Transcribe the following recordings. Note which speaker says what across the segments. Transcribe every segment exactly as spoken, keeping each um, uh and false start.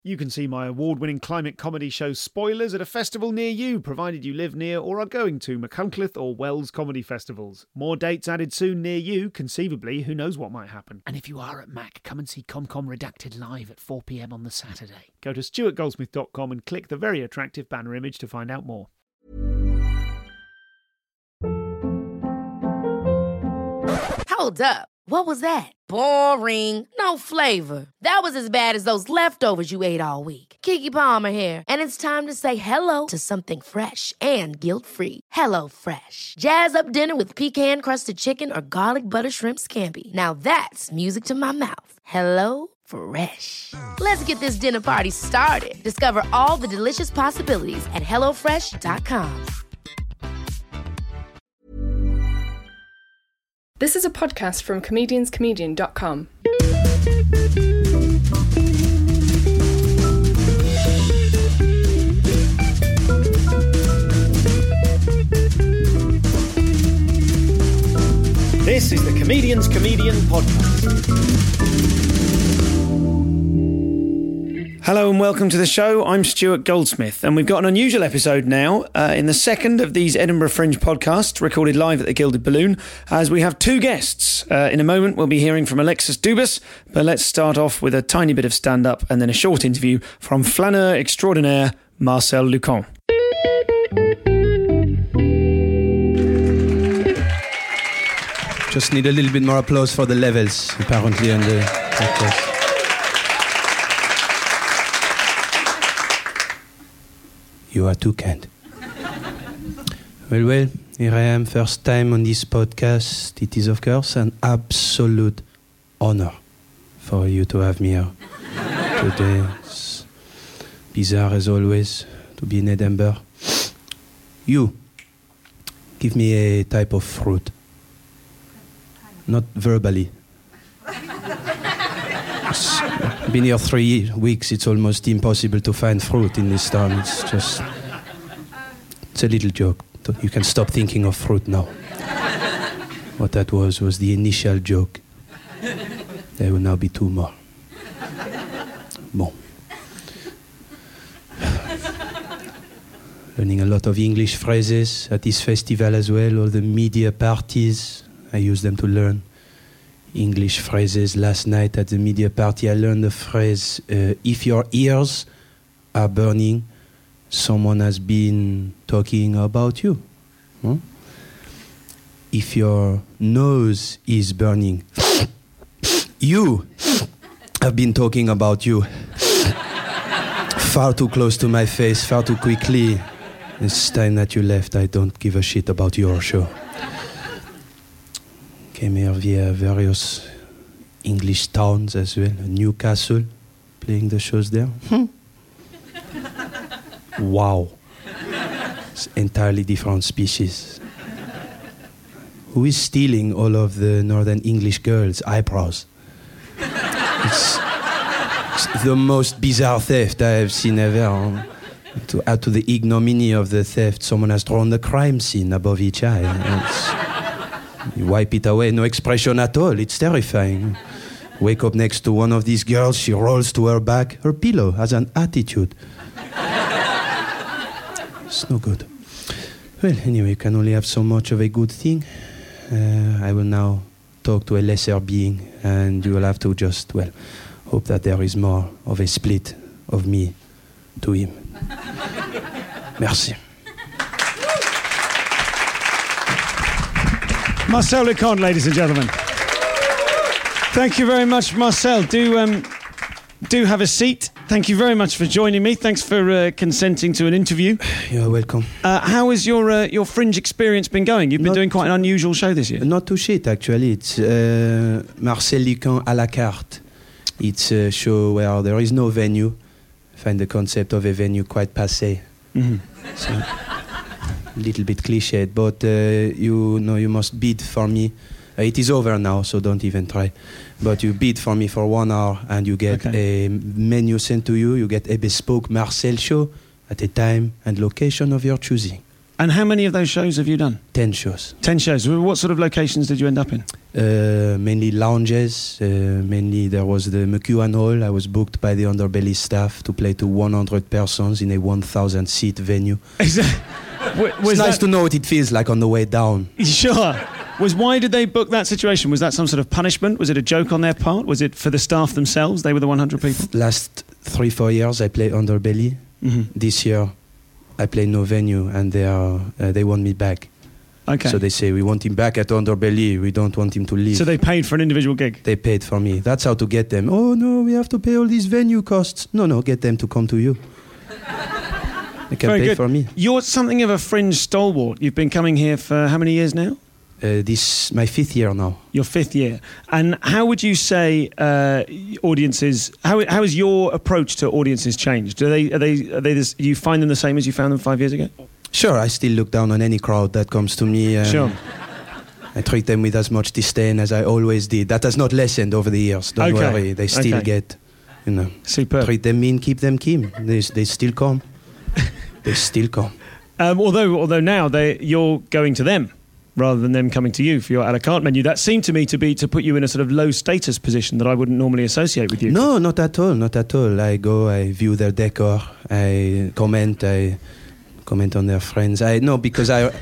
Speaker 1: You can see my award-winning climate comedy show Spoilers at a festival near you, provided you live near or are going to Machynlleth or Wells comedy festivals. More dates added soon near you, conceivably, who knows what might happen. And if you are at Mac, come and see ComCom Redacted live at four p.m. on the Saturday. Go to stuart goldsmith dot com and click the very attractive banner image to find out more.
Speaker 2: Hold up. What was that? Boring. No flavor. That was as bad as those leftovers you ate all week. Keke Palmer here. And it's time to say hello to something fresh and guilt-free. Hello Fresh. Jazz up dinner with pecan-crusted chicken or garlic butter shrimp scampi. Now that's music to my mouth. Hello Fresh. Let's get this dinner party started. Discover all the delicious possibilities at hello fresh dot com.
Speaker 3: This is a podcast from comedians comedian dot com.
Speaker 1: This is the Comedians Comedian Podcast. Hello and welcome to the show. I'm Stuart Goldsmith, and we've got an unusual episode now uh, in the second of these Edinburgh Fringe podcasts recorded live at the Gilded Balloon, as we have two guests. Uh, in a moment we'll be hearing from Alexis Dubas, but let's start off with a tiny bit of stand-up and then a short interview from flaneur extraordinaire Marcel Lucon.
Speaker 4: Just need a little bit more applause for the levels, apparently, on the podcast. You are too kind. Well, well, here I am, first time on this podcast. It is, of course, an absolute honor for you to have me here today. It's bizarre, as always, to be in Edinburgh. You, give me a type of fruit. Not verbally. I've been here three weeks. It's almost impossible to find fruit in this town. It's just... It's a little joke. You can stop thinking of fruit now. What that was, was the initial joke. There will now be two more. Bon. Learning a lot of English phrases at this festival as well. All the media parties, I use them to learn English phrases. Last night at the media party, I learned the phrase, uh, if your ears are burning, someone has been talking about you. Huh? If your nose is burning, you have been talking about you. Far too close to my face, far too quickly. It's time that you left. I don't give a shit about your show. Came here via various English towns as well. Newcastle, playing the shows there. Wow. It's entirely different species. Who is stealing all of the Northern English girls' eyebrows? It's, it's the most bizarre theft I have seen ever. To add to the ignominy of the theft, someone has drawn the crime scene above each eye. It's, you wipe it away, no expression at all. It's terrifying. Wake up next to one of these girls, she rolls to her back. Her pillow has an attitude. It's no good. Well, anyway, you can only have so much of a good thing. Uh, I will now talk to a lesser being, and you will have to just, well, hope that there is more of a split of me to him. Merci.
Speaker 1: Marcel Lucon, ladies and gentlemen. Thank you very much, Marcel. Do um, do have a seat. Thank you very much for joining me. Thanks for uh, consenting to an interview.
Speaker 4: You're welcome.
Speaker 1: Uh, how has your uh, your Fringe experience been going? You've been
Speaker 4: Not
Speaker 1: doing quite an unusual show this year.
Speaker 4: Not too shit, actually. It's uh, Marcel Lucon à la carte. It's a show where there is no venue. I find the concept of a venue quite passé.
Speaker 1: Mm-hmm.
Speaker 4: So, a little bit cliched, but uh, you know you must bid for me. Uh, it is over now, so don't even try. But you bid for me for one hour, and you get okay. a menu sent to you. You get a bespoke Marcel show at a time and location of your choosing.
Speaker 1: And how many of those shows have you done?
Speaker 4: Ten shows.
Speaker 1: Ten shows. What sort of locations did you end up in?
Speaker 4: Uh, mainly lounges. Uh, mainly there was the McEwan Hall. I was booked by the Underbelly staff to play to one hundred persons in a one thousand seat venue.
Speaker 1: Is that, w- was
Speaker 4: it's nice
Speaker 1: that,
Speaker 4: to know what it feels like on the way down.
Speaker 1: Sure. Was why did they book that situation? Was that some sort of punishment? Was it a joke on their part? Was it for the staff themselves? They were the one hundred people?
Speaker 4: Last three, four years I played Underbelly.
Speaker 1: Mm-hmm.
Speaker 4: This year I play no venue, and they are uh, they want me back.
Speaker 1: Okay.
Speaker 4: So they say, we want him back at Underbelly. We don't want him to leave.
Speaker 1: So they paid for an individual gig?
Speaker 4: They paid for me. That's how to get them. Oh, no, we have to pay all these venue costs. No, no, get them to come to you. They can
Speaker 1: Very
Speaker 4: pay
Speaker 1: good.
Speaker 4: for me.
Speaker 1: You're something of a fringe stalwart. You've been coming here for how many years now?
Speaker 4: Uh, this my fifth year now.
Speaker 1: Your fifth year. And how would you say uh, audiences? How how has your approach to audiences changed? Do they are they are they this, you find them the same as you found them five years ago?
Speaker 4: Sure, I still look down on any crowd that comes to me. Um,
Speaker 1: Sure.
Speaker 4: I treat them with as much disdain as I always did. That has not lessened over the years. Don't
Speaker 1: Okay.
Speaker 4: worry, they still
Speaker 1: Okay.
Speaker 4: get, you know,
Speaker 1: Superb.
Speaker 4: treat them mean, keep them keen. They they still come. They still come.
Speaker 1: Um, although although now they you're going to them rather than them coming to you for your à la carte menu. That seemed to me to be to put you in a sort of low status position that I wouldn't normally associate with you.
Speaker 4: No, not at all, not at all. I go, I view their decor, I comment, I comment on their friends. I no, because I,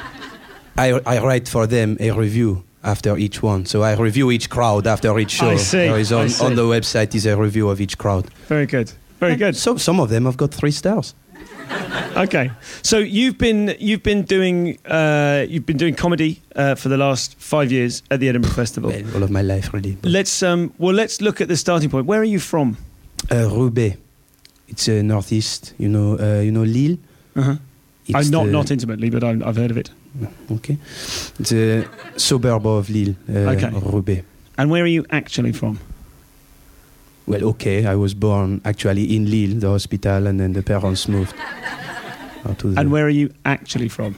Speaker 4: I, I write for them a review after each one. So I review each crowd after each show.
Speaker 1: I see,
Speaker 4: There is
Speaker 1: I
Speaker 4: on,
Speaker 1: see.
Speaker 4: on the website is a review of each crowd.
Speaker 1: Very good. Very good.
Speaker 4: So some of them have got three stars.
Speaker 1: Okay, so you've been you've been doing uh, you've been doing comedy uh, for the last five years at the Edinburgh Festival.
Speaker 4: Well, all of my life, really. But,
Speaker 1: Let's um, well, let's look at the starting point. Where are you from?
Speaker 4: uh, Roubaix, it's uh, northeast. You know, uh, you know Lille.
Speaker 1: Uh-huh.
Speaker 4: It's
Speaker 1: I'm not
Speaker 4: the-
Speaker 1: not intimately, but I'm, I've heard of it.
Speaker 4: Okay, it's a suburb of Lille. Uh,
Speaker 1: Okay.
Speaker 4: Roubaix.
Speaker 1: And where are you actually from?
Speaker 4: Well, okay, I was born actually in Lille, the hospital, and then the parents moved. out to the-
Speaker 1: And where are you actually from?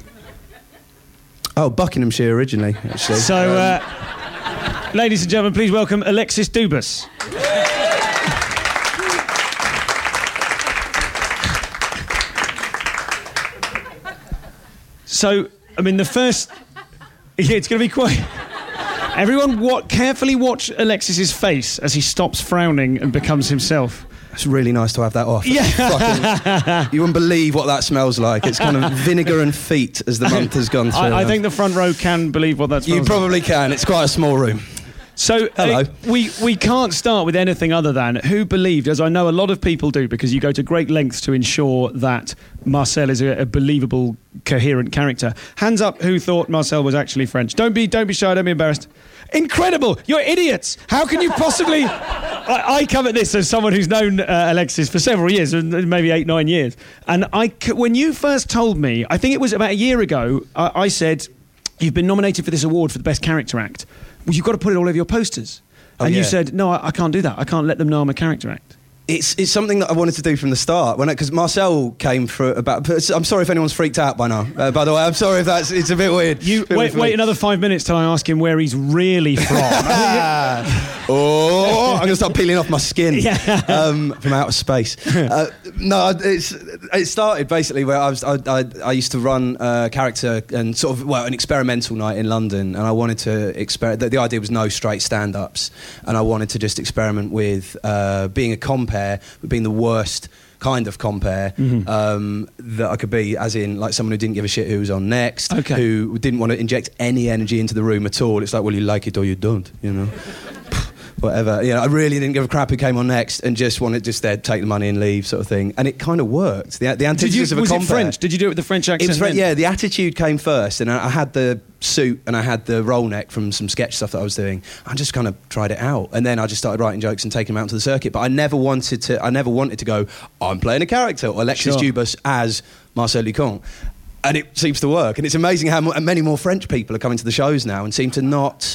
Speaker 4: Oh, Buckinghamshire originally, actually.
Speaker 1: So, uh, ladies and gentlemen, please welcome Alexis Dubas. So, I mean, the first... Yeah, it's going to be quite... Everyone wa- carefully watch Alexis's face as he stops frowning and becomes himself.
Speaker 4: It's really nice to have that off.
Speaker 1: Yeah.
Speaker 4: Fucking, you wouldn't believe what that smells like. It's kind of vinegar and feet as the month has gone through.
Speaker 1: I, I think the front row can believe what that smells
Speaker 4: You probably can. It's quite a small room.
Speaker 1: So
Speaker 4: Hello.
Speaker 1: uh, we, we can't start with anything other than who believed, as I know a lot of people do, because you go to great lengths to ensure that Marcel is a, a believable, coherent character. Hands up who thought Marcel was actually French. Don't be don't be shy, don't be embarrassed. Incredible! You're idiots! How can you possibly... I, I come at this as someone who's known uh, Alexis for several years, maybe eight, nine years. And I, c- when you first told me, I think it was about a year ago, I, I said, you've been nominated for this award for the best character act. Well, you've got to put it all over your posters.
Speaker 4: Oh,
Speaker 1: and you
Speaker 4: yeah.
Speaker 1: said, no, I, I can't do that. I can't let them know I'm a character act.
Speaker 4: It's it's something that I wanted to do from the start. When because Marcel came for about. I'm sorry if anyone's freaked out by now. Uh, by the way, I'm sorry if that's it's a bit weird.
Speaker 1: You
Speaker 4: Bit
Speaker 1: wait,
Speaker 4: weird for
Speaker 1: wait
Speaker 4: me.
Speaker 1: another five minutes till I ask him where he's really from.
Speaker 4: Oh, I'm going to start peeling off my skin
Speaker 1: Yeah.
Speaker 4: um, from outer space. Uh, no, it's it started basically where I was. I, I, I used to run a character and sort of well an experimental night in London, and I wanted to experiment. The, the idea was no straight stand-ups, and I wanted to just experiment with uh, being a compare, but being the worst kind of compare
Speaker 1: Mm-hmm.
Speaker 4: um, that I could be, as in like someone who didn't give a shit who was on next,
Speaker 1: Okay.
Speaker 4: who didn't want to inject any energy into the room at all. It's like, well, you like it or you don't, you know. Whatever, you know, I really didn't give a crap who came on next, and just wanted just there take the money and leave, sort of thing. And it kind of worked. The, the
Speaker 1: Did you,
Speaker 4: antithesis of a
Speaker 1: was it
Speaker 4: compare.
Speaker 1: French? Did you do it with the French accent?
Speaker 4: It was French,
Speaker 1: then?
Speaker 4: yeah. The attitude came first, and I, I had the suit and I had the roll neck from some sketch stuff that I was doing. I just kind of tried it out, and then I just started writing jokes and taking them out to the circuit. But I never wanted to. I never wanted to go. I'm playing a character, or Alexis
Speaker 1: Sure.
Speaker 4: Dubas as Marcel Lucon. And it seems to work. And it's amazing how mo- many more French people are coming to the shows now and seem to not.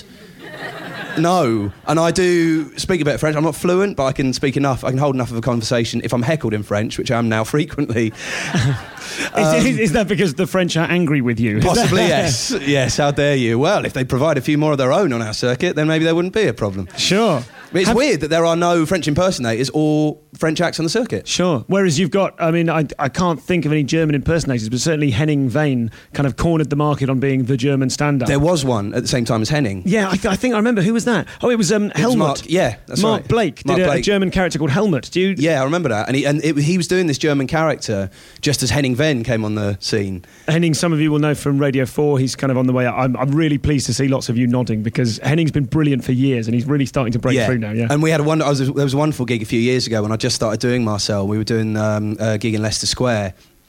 Speaker 4: No, and I do speak a bit of French. I'm not fluent, but I can speak enough. I can hold enough of a conversation if I'm heckled in French, which I am now frequently.
Speaker 1: Is, is, is that because the French are angry with you? Is
Speaker 4: Possibly,
Speaker 1: that-
Speaker 4: yes. Yes, how dare you? Well, if they provide a few more of their own on our circuit, then maybe there wouldn't be a problem.
Speaker 1: Sure.
Speaker 4: But it's
Speaker 1: Have-
Speaker 4: weird that there are no French impersonators or French acts on the circuit.
Speaker 1: Sure. Whereas you've got, I mean, I, I can't think of any German impersonators, but certainly Henning Wehn kind of cornered the market on being the German stand-up.
Speaker 4: There was one at the same time as Henning.
Speaker 1: Yeah, I, th- I think I remember. Who was that? Oh, it was um,
Speaker 4: It was
Speaker 1: Helmut.
Speaker 4: Mark, yeah, that's
Speaker 1: Mark
Speaker 4: right.
Speaker 1: Blake did
Speaker 4: Mark
Speaker 1: a, a
Speaker 4: Blake.
Speaker 1: German character called Helmut. Do you?
Speaker 4: Yeah, I remember that. And he and it, he was doing this German character just as Henning Wehn came on the scene.
Speaker 1: Henning, some of you will know from Radio four, he's kind of on the way out. I'm, I'm really pleased to see lots of you nodding because Henning's been brilliant for years and he's really starting to break
Speaker 4: yeah.
Speaker 1: through now. Yeah,
Speaker 4: And we had a wonder. I was, there was a wonderful gig a few years ago when I just started doing Marcel. We were doing um, a gig in Leicester Square.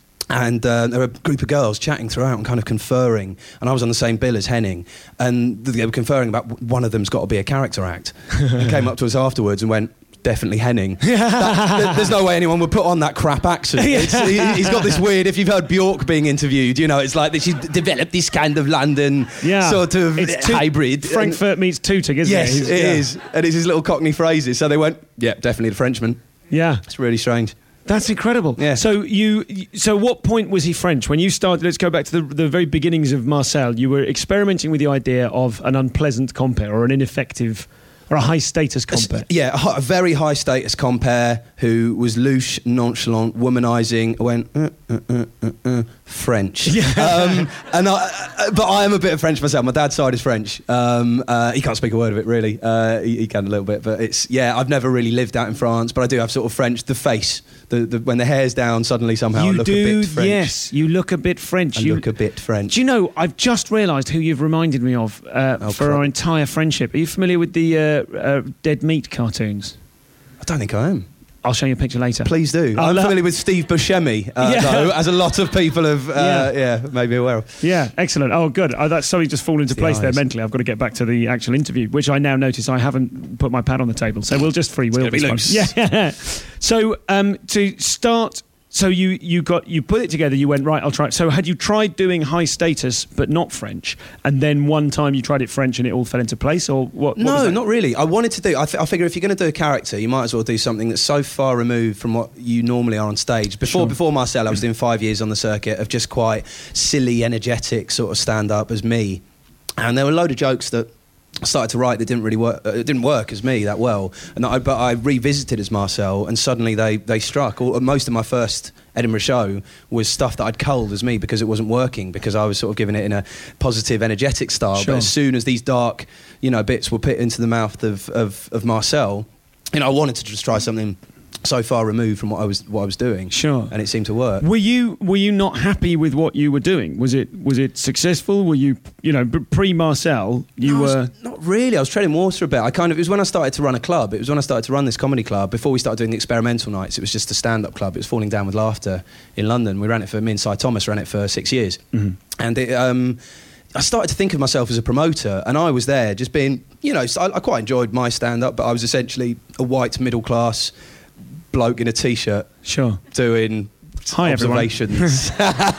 Speaker 4: And uh, there were a group of girls chatting throughout and kind of conferring. And I was on the same bill as Henning. And they were conferring about one of them's got to be a character act. And came up to us afterwards and went, definitely Henning. That, there's no way anyone would put on that crap accent. It's, he, he's got this weird, if you've heard Bjork being interviewed, you know, it's like she's developed this kind of London
Speaker 1: yeah.
Speaker 4: sort of
Speaker 1: it's to-
Speaker 4: hybrid.
Speaker 1: Frankfurt
Speaker 4: and,
Speaker 1: meets Tooting, isn't
Speaker 4: yes,
Speaker 1: it? Yes,
Speaker 4: it
Speaker 1: yeah.
Speaker 4: is. And it's his little Cockney phrases. So they went, yeah, definitely the Frenchman.
Speaker 1: Yeah.
Speaker 4: It's really strange.
Speaker 1: That's incredible.
Speaker 4: Yeah.
Speaker 1: So you, so what point was he French when you started? Let's go back to the, the very beginnings of Marcel. You were experimenting with the idea of an unpleasant compere or an ineffective or a high status compere.
Speaker 4: Yeah, a, hi- a very high status compere who was louche, nonchalant, womanising. Went uh, uh, uh, uh, uh, French. Yeah. Um, and I, uh, but I am a bit of French myself. My dad's side is French. Um, uh, he can't speak a word of it really. Uh, he, he can a little bit, but it's yeah. I've never really lived out in France, but I do have sort of French. The face, the, the when the hair's down, suddenly somehow
Speaker 1: you
Speaker 4: I look
Speaker 1: do,
Speaker 4: a bit French.
Speaker 1: yes. You look a bit French.
Speaker 4: I
Speaker 1: you
Speaker 4: look a bit French.
Speaker 1: Do you know? I've just realised who you've reminded me of uh,
Speaker 4: Oh,
Speaker 1: for
Speaker 4: crap.
Speaker 1: our entire friendship. Are you familiar with the uh, uh, Dead Meat cartoons?
Speaker 4: I don't think I am.
Speaker 1: I'll show you a picture later.
Speaker 4: Please do.
Speaker 1: I'll
Speaker 4: I'm
Speaker 1: lo-
Speaker 4: familiar with Steve Buscemi, uh,
Speaker 1: Yeah.
Speaker 4: though, as a lot of people have, uh,
Speaker 1: Yeah.
Speaker 4: yeah. maybe aware of.
Speaker 1: Yeah, excellent. Oh, good. Oh, that's something just fallen into
Speaker 4: the
Speaker 1: place there
Speaker 4: eyes.
Speaker 1: mentally. I've got to get back to the actual interview, which I now notice I haven't put my pad on the table. So we'll just freewheel
Speaker 4: gonna be
Speaker 1: this one.
Speaker 4: loose.
Speaker 1: Yeah. So um, to start, so you you got you put it together. You went right. I'll try it. So had you tried doing high status but not French, and then one time you tried it French and it all fell into place, or what? what was
Speaker 4: No,
Speaker 1: that?
Speaker 4: not really. I wanted to do. I, th- I figure if you're going to do a character, you might as well do something that's so far removed from what you normally are on stage. Before
Speaker 1: Sure.
Speaker 4: before Marcel, I was doing five years on the circuit of just quite silly, energetic sort of stand up as me, and there were a load of jokes that I started to write that didn't really work. Uh, it didn't work as me that well, and I, but I revisited as Marcel, and suddenly they they struck. All, most of my first Edinburgh show was stuff that I'd culled as me because it wasn't working, because I was sort of giving it in a positive, energetic style.
Speaker 1: Sure.
Speaker 4: But as soon as these dark, you know, bits were put into the mouth of of, of Marcel, you know, I wanted to just try something so far removed from what I was what I was doing.
Speaker 1: Sure.
Speaker 4: And it seemed to work.
Speaker 1: Were you were you not happy with what you were doing? Was it was it successful? Were you you know pre Marcel you
Speaker 4: No, I was-
Speaker 1: were
Speaker 4: not really. I was treading water a bit. I kind of it was when I started to run a club. It was when I started to run this comedy club. Before we started doing the experimental nights, it was just a stand-up club. It was Falling Down with Laughter in London. We ran it for me and Cy Thomas ran it for six years,
Speaker 1: Mm-hmm.
Speaker 4: and it, um, I started to think of myself as a promoter, and I was there just being, you know, I, I quite enjoyed my stand-up, but I was essentially a white middle-class bloke in a t-shirt
Speaker 1: sure.
Speaker 4: doing
Speaker 1: Hi, everyone.
Speaker 4: observations.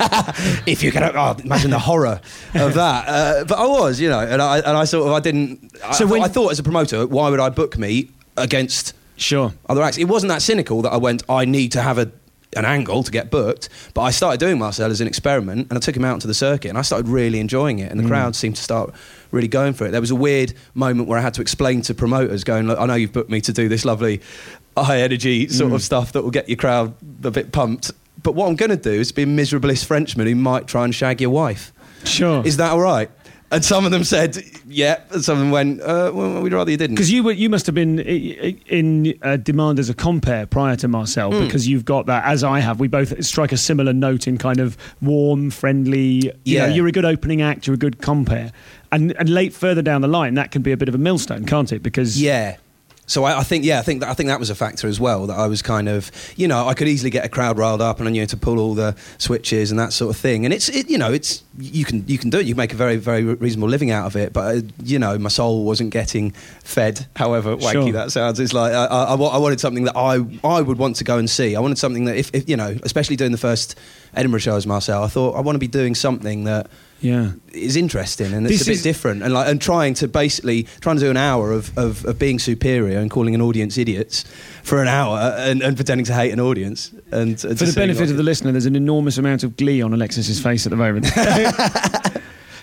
Speaker 4: If you can, oh, imagine the horror of that. Uh, but I was, you know, and I and I sort of I didn't. I,
Speaker 1: So
Speaker 4: thought,
Speaker 1: when-
Speaker 4: I thought as a promoter, why would I book me against
Speaker 1: Sure.
Speaker 4: other acts? It wasn't that cynical that I went, I need to have a an angle to get booked. But I started doing Marcel as an experiment, and I took him out to the circuit, and I started really enjoying it, and the
Speaker 1: Mm.
Speaker 4: crowd seemed to start really going for it. There was a weird moment where I had to explain to promoters, going, look, I know you've booked me to do this lovely high energy sort
Speaker 1: Mm.
Speaker 4: of stuff that will get your crowd a bit pumped, but what I'm going to do is be a miserablest Frenchman who might try and shag your wife.
Speaker 1: Sure.
Speaker 4: Is that all right? And some of them said, yeah. And some of them went, uh, well, we'd rather you didn't.
Speaker 1: Because you were, you must have been i- i- in uh, demand as a compere prior to Marcel,
Speaker 4: Mm.
Speaker 1: because you've got that, as I have. We both strike a similar note in kind of warm, friendly. You
Speaker 4: Yeah.
Speaker 1: know, you're a good opening act. You're a good compere, and and late further down the line, that can be a bit of a millstone, can't it? Because
Speaker 4: Yeah. So I, I think, yeah, I think that I think that was a factor as well. That I was kind of, you know, I could easily get a crowd riled up, and I knew to pull all the switches and that sort of thing. And it's, it, you know, it's you can you can do it. You can make a very very reasonable living out of it. But uh, you know, my soul wasn't getting fed. However wanky
Speaker 1: Sure.
Speaker 4: that sounds, it's like I, I, I wanted something that I I would want to go and see. I wanted something that if, if you know, especially doing the first Edinburgh show as Marcel, I thought I want to be doing something that
Speaker 1: yeah.
Speaker 4: is interesting and it's
Speaker 1: This
Speaker 4: a bit
Speaker 1: is-
Speaker 4: different, and like and trying to basically trying to do an hour of, of, of being superior and calling an audience idiots for an hour and, and pretending to hate an audience. And, and
Speaker 1: For the benefit of the listener, there's an enormous amount of glee on Alexis's face at the moment.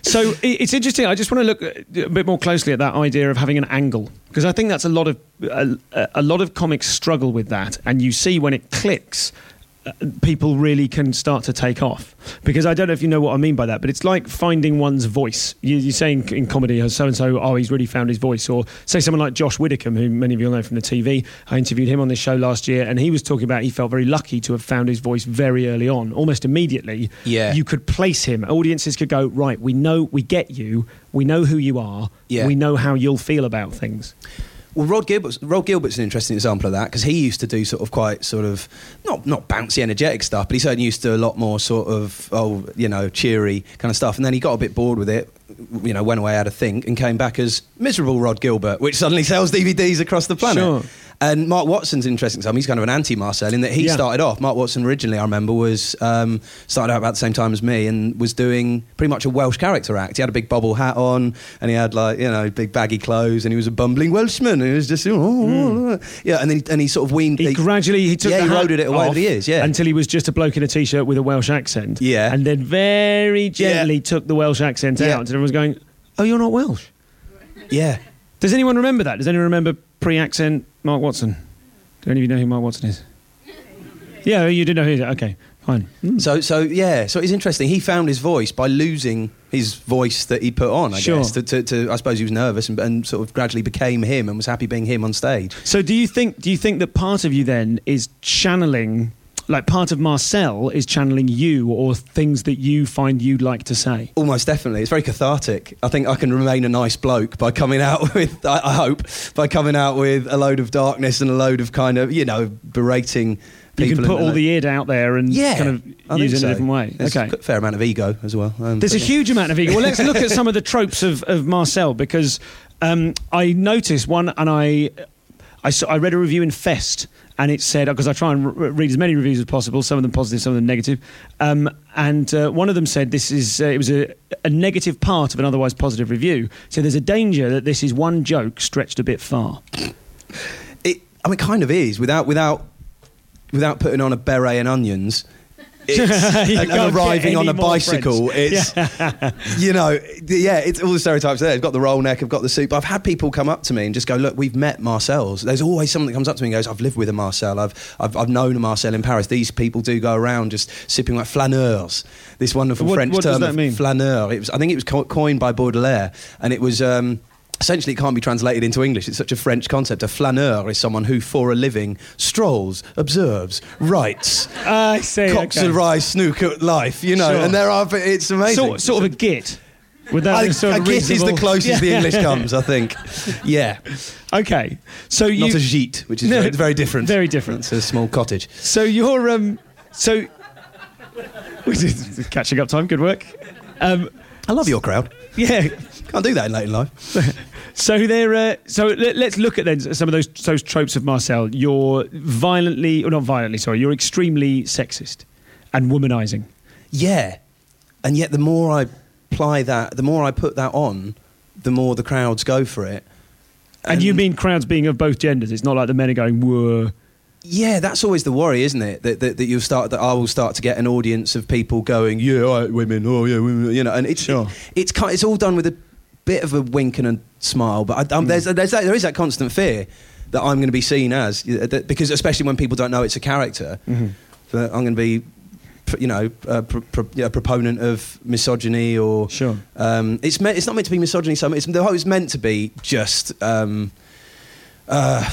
Speaker 1: So it's interesting. I just want to look a bit more closely at that idea of having an angle, because I think that's a lot of a, a lot of comics struggle with that, and you see when it clicks, uh, people really can start to take off. Because I don't know if you know what I mean by that, but it's like finding one's voice. You, you say in, in comedy, so and so, oh, he's really found his voice, or say someone like Josh Widdicombe, who many of you will know from the T V. I interviewed him on this show last year, and he was talking about he felt very lucky to have found his voice very early on, almost immediately.
Speaker 4: Yeah,
Speaker 1: you could place him. Audiences could go, right, we know, we get you, we know who you are,
Speaker 4: yeah.
Speaker 1: we know how you'll feel about things.
Speaker 4: Well, Rod Gilbert's, Rod Gilbert's an interesting example of that, because he used to do sort of quite sort of, not not bouncy, energetic stuff, but he certainly used to do a lot more sort of, oh, you know, cheery kind of stuff. And then he got a bit bored with it, you know, went away, had a think, and came back as miserable Rod Gilbert, which suddenly sells D V Ds across the planet.
Speaker 1: Sure.
Speaker 4: And Mark Watson's interesting. So he's kind of an anti-Marcel in that he
Speaker 1: yeah.
Speaker 4: started off. Mark Watson originally, I remember, was um, started out about the same time as me and was doing pretty much a Welsh character act. He had a big bobble hat on, and he had like you know big baggy clothes, and he was a bumbling Welshman. And he was just oh, mm. yeah, and then he, and he sort of weaned.
Speaker 1: He, he gradually he took
Speaker 4: yeah
Speaker 1: the
Speaker 4: he
Speaker 1: hat
Speaker 4: roded it away
Speaker 1: off
Speaker 4: over the years, yeah,
Speaker 1: until he was just a bloke in a t-shirt with a Welsh accent.
Speaker 4: Yeah,
Speaker 1: and then very gently
Speaker 4: yeah.
Speaker 1: took the Welsh accent
Speaker 4: yeah.
Speaker 1: out, and everyone was going, "Oh, you're not Welsh."
Speaker 4: Yeah.
Speaker 1: Does anyone remember that? Does anyone remember pre-accent Mark Watson? Do any of you know who Mark Watson is? Yeah, you did know who he is. Okay, fine. Mm.
Speaker 4: So, so yeah, so it's interesting. He found his voice by losing his voice that he'd put on, I
Speaker 1: sure.
Speaker 4: guess. To, to, to, I suppose he was nervous and, and sort of gradually became him and was happy being him on stage.
Speaker 1: So do you think, do you think that part of you then is channeling, like part of Marcel is channeling you or things that you find you'd like to say?
Speaker 4: Almost definitely. It's very cathartic. I think I can remain a nice bloke by coming out with, I, I hope, by coming out with a load of darkness and a load of kind of, you know, berating people.
Speaker 1: You can put all the id out there and
Speaker 4: yeah,
Speaker 1: kind of use it
Speaker 4: so.
Speaker 1: in a different way.
Speaker 4: There's
Speaker 1: okay.
Speaker 4: a fair amount of ego as well. Um,
Speaker 1: There's a
Speaker 4: yeah.
Speaker 1: huge amount of ego. Well, let's look at some of the tropes of, of Marcel, because um, I noticed one, and I, I, saw, I read a review in Fest, and it said, because I try and re- read as many reviews as possible, some of them positive, some of them negative, um, and uh, one of them said this is uh, it was a, a negative part of an otherwise positive review. So there's a danger that this is one joke stretched a bit far.
Speaker 4: It, I mean, it kind of is, without without without putting on a beret and onions. It's, and, and arriving on a bicycle,
Speaker 1: friends.
Speaker 4: it's
Speaker 1: yeah.
Speaker 4: you know, yeah, it's all the stereotypes there. I've got the roll neck, I've got the suit. But I've had people come up to me and just go, "Look, we've met Marcels." There's always someone that comes up to me and goes, "I've lived with a Marcel. I've I've, I've known a Marcel in Paris." These people do go around just sipping like flaneurs. This wonderful
Speaker 1: what,
Speaker 4: French
Speaker 1: what
Speaker 4: term
Speaker 1: does that
Speaker 4: of
Speaker 1: mean?
Speaker 4: flaneur. It was, I think it was co- coined by Baudelaire, and it was. Um, Essentially, it can't be translated into English. It's such a French concept. A flaneur is someone who, for a living, strolls, observes, writes,
Speaker 1: uh, I see,
Speaker 4: cops
Speaker 1: okay.
Speaker 4: and rye snooker life, you know.
Speaker 1: Sure.
Speaker 4: And there are, it's amazing.
Speaker 1: Sort, sort of a git. With that
Speaker 4: I,
Speaker 1: sort
Speaker 4: a
Speaker 1: of
Speaker 4: git is the
Speaker 1: reasonable-
Speaker 4: closest
Speaker 1: yeah.
Speaker 4: the English comes, I think. Yeah.
Speaker 1: Okay. So you,
Speaker 4: Not a gîte, which is
Speaker 1: No,
Speaker 4: very, very different.
Speaker 1: Very different.
Speaker 4: It's a small cottage.
Speaker 1: So you're um. So catching up time. Good work. Um,
Speaker 4: I love your crowd.
Speaker 1: yeah.
Speaker 4: Can't do that in late in life.
Speaker 1: So they're uh, so let, let's look at then some of those those tropes of Marcel. You're violently, or not violently, sorry. You're extremely sexist and womanizing.
Speaker 4: Yeah. And yet the more I apply that, the more I put that on, the more the crowds go for it.
Speaker 1: And, and you mean crowds being of both genders? It's not like the men are going, whoa.
Speaker 4: Yeah, that's always the worry, isn't it? That, that that you'll start that I will start to get an audience of people going, yeah, all right, women, oh yeah, women, you know, and it's
Speaker 1: sure.
Speaker 4: it, it's kind, it's all done with a bit of a wink and a smile, but I, um, mm. there's there's that, there is that constant fear that I'm going to be seen as, that, because especially when people don't know it's a character, mm-hmm. that I'm going to be, you know, a, pro, pro, you know, proponent of misogyny or
Speaker 1: sure.
Speaker 4: Um, it's me, it's not meant to be misogyny. So it's it's meant to be just. Um, uh,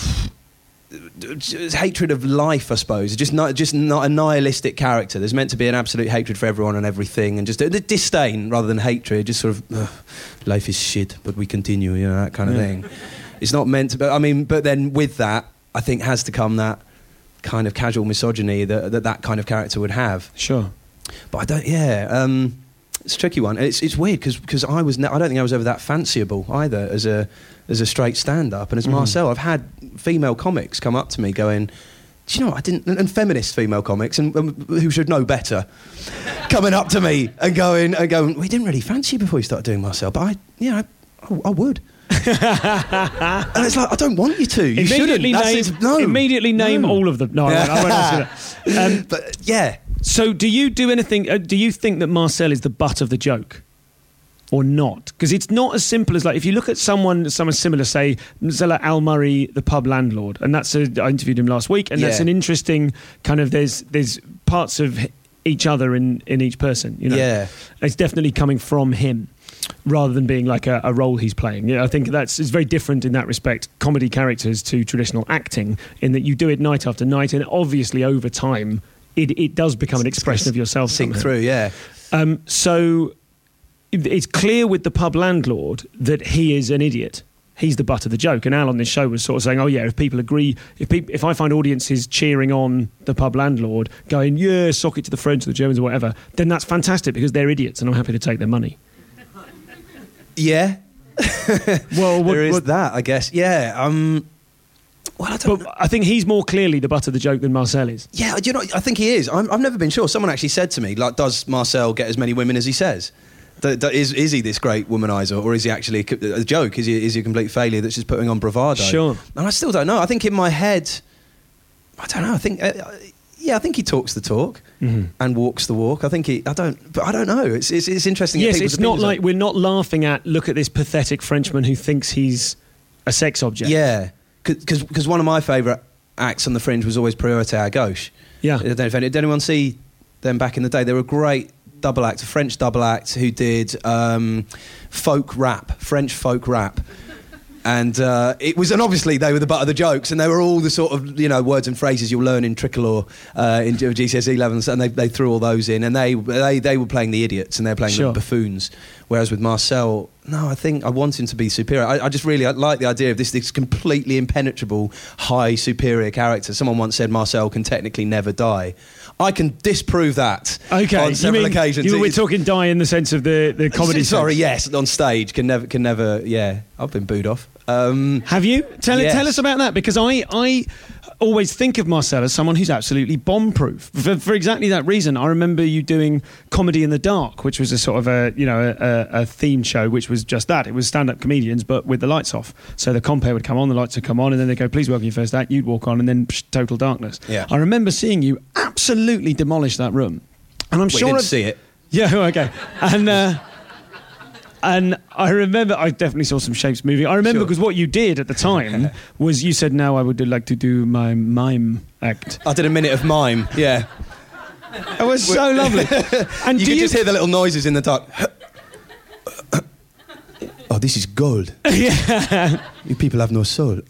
Speaker 4: hatred of life, I suppose. Just not just not a nihilistic character. There's meant to be an absolute hatred for everyone and everything, and just a, a disdain rather than hatred. Just sort of, ugh, life is shit, but we continue. You know, that kind of yeah. thing. It's not meant to. But I mean, but then with that, I think has to come that kind of casual misogyny that that, that kind of character would have.
Speaker 1: Sure.
Speaker 4: But I don't. Yeah. Um, it's a tricky one. It's it's weird because because I was ne- I don't think I was ever that fanciable either as a as a straight stand-up, and as mm. Marcel, I've had female comics come up to me going, do you know what, I didn't, and feminist female comics, and um, who should know better, coming up to me and going, and going, we didn't really fancy you before you started doing Marcel, but I, you know, I, I would. And it's like, I don't want you to. You
Speaker 1: immediately
Speaker 4: shouldn't.
Speaker 1: Name,
Speaker 4: no.
Speaker 1: Immediately name
Speaker 4: no.
Speaker 1: all of them. No, I won't, I won't ask you that. Um,
Speaker 4: but yeah.
Speaker 1: So do you do anything, uh, do you think that Marcel is the butt of the joke? or not? Because it's not as simple as, like, if you look at someone someone similar, say Zella Al Murray, the pub landlord, and that's a, I interviewed him last week, and
Speaker 4: Yeah.
Speaker 1: that's an interesting kind of, there's there's parts of each other in, in each person, you know.
Speaker 4: Yeah.
Speaker 1: It's definitely coming from him rather than being like a, a role he's playing. Yeah, I think that's it's very different in that respect, comedy characters to traditional acting, in that you do it night after night, and obviously over time it, it does become an expression of yourself.
Speaker 4: Sink
Speaker 1: somehow.
Speaker 4: through, yeah.
Speaker 1: Um, so it's clear with the pub landlord that he is an idiot. He's the butt of the joke. And Al on this show was sort of saying, oh yeah, if people agree, if people, if I find audiences cheering on the pub landlord, going, yeah, sock it to the French or the Germans or whatever, then that's fantastic because they're idiots and I'm happy to take their money.
Speaker 4: Yeah.
Speaker 1: Well, what,
Speaker 4: there is
Speaker 1: what,
Speaker 4: that, I guess. Yeah. Um, well, I don't
Speaker 1: but I think he's more clearly the butt of the joke than Marcel is.
Speaker 4: Yeah, do you know, I think he is. I'm, I've never been sure. Someone actually said to me, like, does Marcel get as many women as he says? D- d- is, is he this great womanizer, or is he actually a, co- a joke? Is he, is he a complete failure that's just putting on bravado?
Speaker 1: Sure.
Speaker 4: And I still don't know. I think in my head, I don't know. I think, uh, yeah, I think he talks the talk
Speaker 1: Mm-hmm.
Speaker 4: and walks the walk. I think he, I don't, but I don't know. It's it's, it's interesting.
Speaker 1: Yes,
Speaker 4: people's
Speaker 1: it's not
Speaker 4: opinions
Speaker 1: like
Speaker 4: on-
Speaker 1: we're not laughing at, look at this pathetic Frenchman who thinks he's a sex object.
Speaker 4: Yeah, because one of my favourite acts on the Fringe was always Priorité à Gauche.
Speaker 1: Yeah.
Speaker 4: I don't know if any, did anyone see them back in the day? They were a great double act, a French double act who did um, folk rap, French folk rap. And uh, it was, and obviously they were the butt of the jokes, and they were all the sort of, you know, words and phrases you'll learn in tricolor uh, in G C S E levels, and they, they threw all those in, and they, they they were playing the idiots and they were playing
Speaker 1: Sure.
Speaker 4: the buffoons. Whereas with Marcel, no, I think I want him to be superior. I, I just really I like the idea of this this completely impenetrable, high superior character. Someone once said Marcel can technically never die. I can disprove that
Speaker 1: Okay,
Speaker 4: on
Speaker 1: you
Speaker 4: several
Speaker 1: mean,
Speaker 4: occasions.
Speaker 1: You, we're
Speaker 4: It's-
Speaker 1: talking die in the sense of the, the comedy.
Speaker 4: Sorry,
Speaker 1: sense.
Speaker 4: yes, on stage can never can never. Yeah, I've been booed off. Um,
Speaker 1: Have you? Tell,
Speaker 4: Yes.
Speaker 1: tell us about that, because I, I always think of Marcel as someone who's absolutely bomb-proof. For, for exactly that reason, I remember you doing Comedy in the Dark, which was a sort of a, you know, a, a theme show, which was just that. It was stand-up comedians, but with the lights off. So the compere would come on, the lights would come on, and then they'd go, please welcome your first act. You'd walk on, and then psh, total darkness.
Speaker 4: Yeah.
Speaker 1: I remember seeing you absolutely demolish that room. And I'm
Speaker 4: we
Speaker 1: sure...
Speaker 4: didn't
Speaker 1: I've-
Speaker 4: see it.
Speaker 1: Yeah, okay. And... Uh, And I remember, I definitely saw some Shapes movie. I remember
Speaker 4: Sure.
Speaker 1: because what you did at the time was you said, now I would like to do my mime act.
Speaker 4: I did a minute of mime. Yeah.
Speaker 1: It was so lovely. And
Speaker 4: You
Speaker 1: do
Speaker 4: can
Speaker 1: you
Speaker 4: just hear the little noises in the dark. Oh, this is gold.
Speaker 1: Yeah.
Speaker 4: You people have no soul.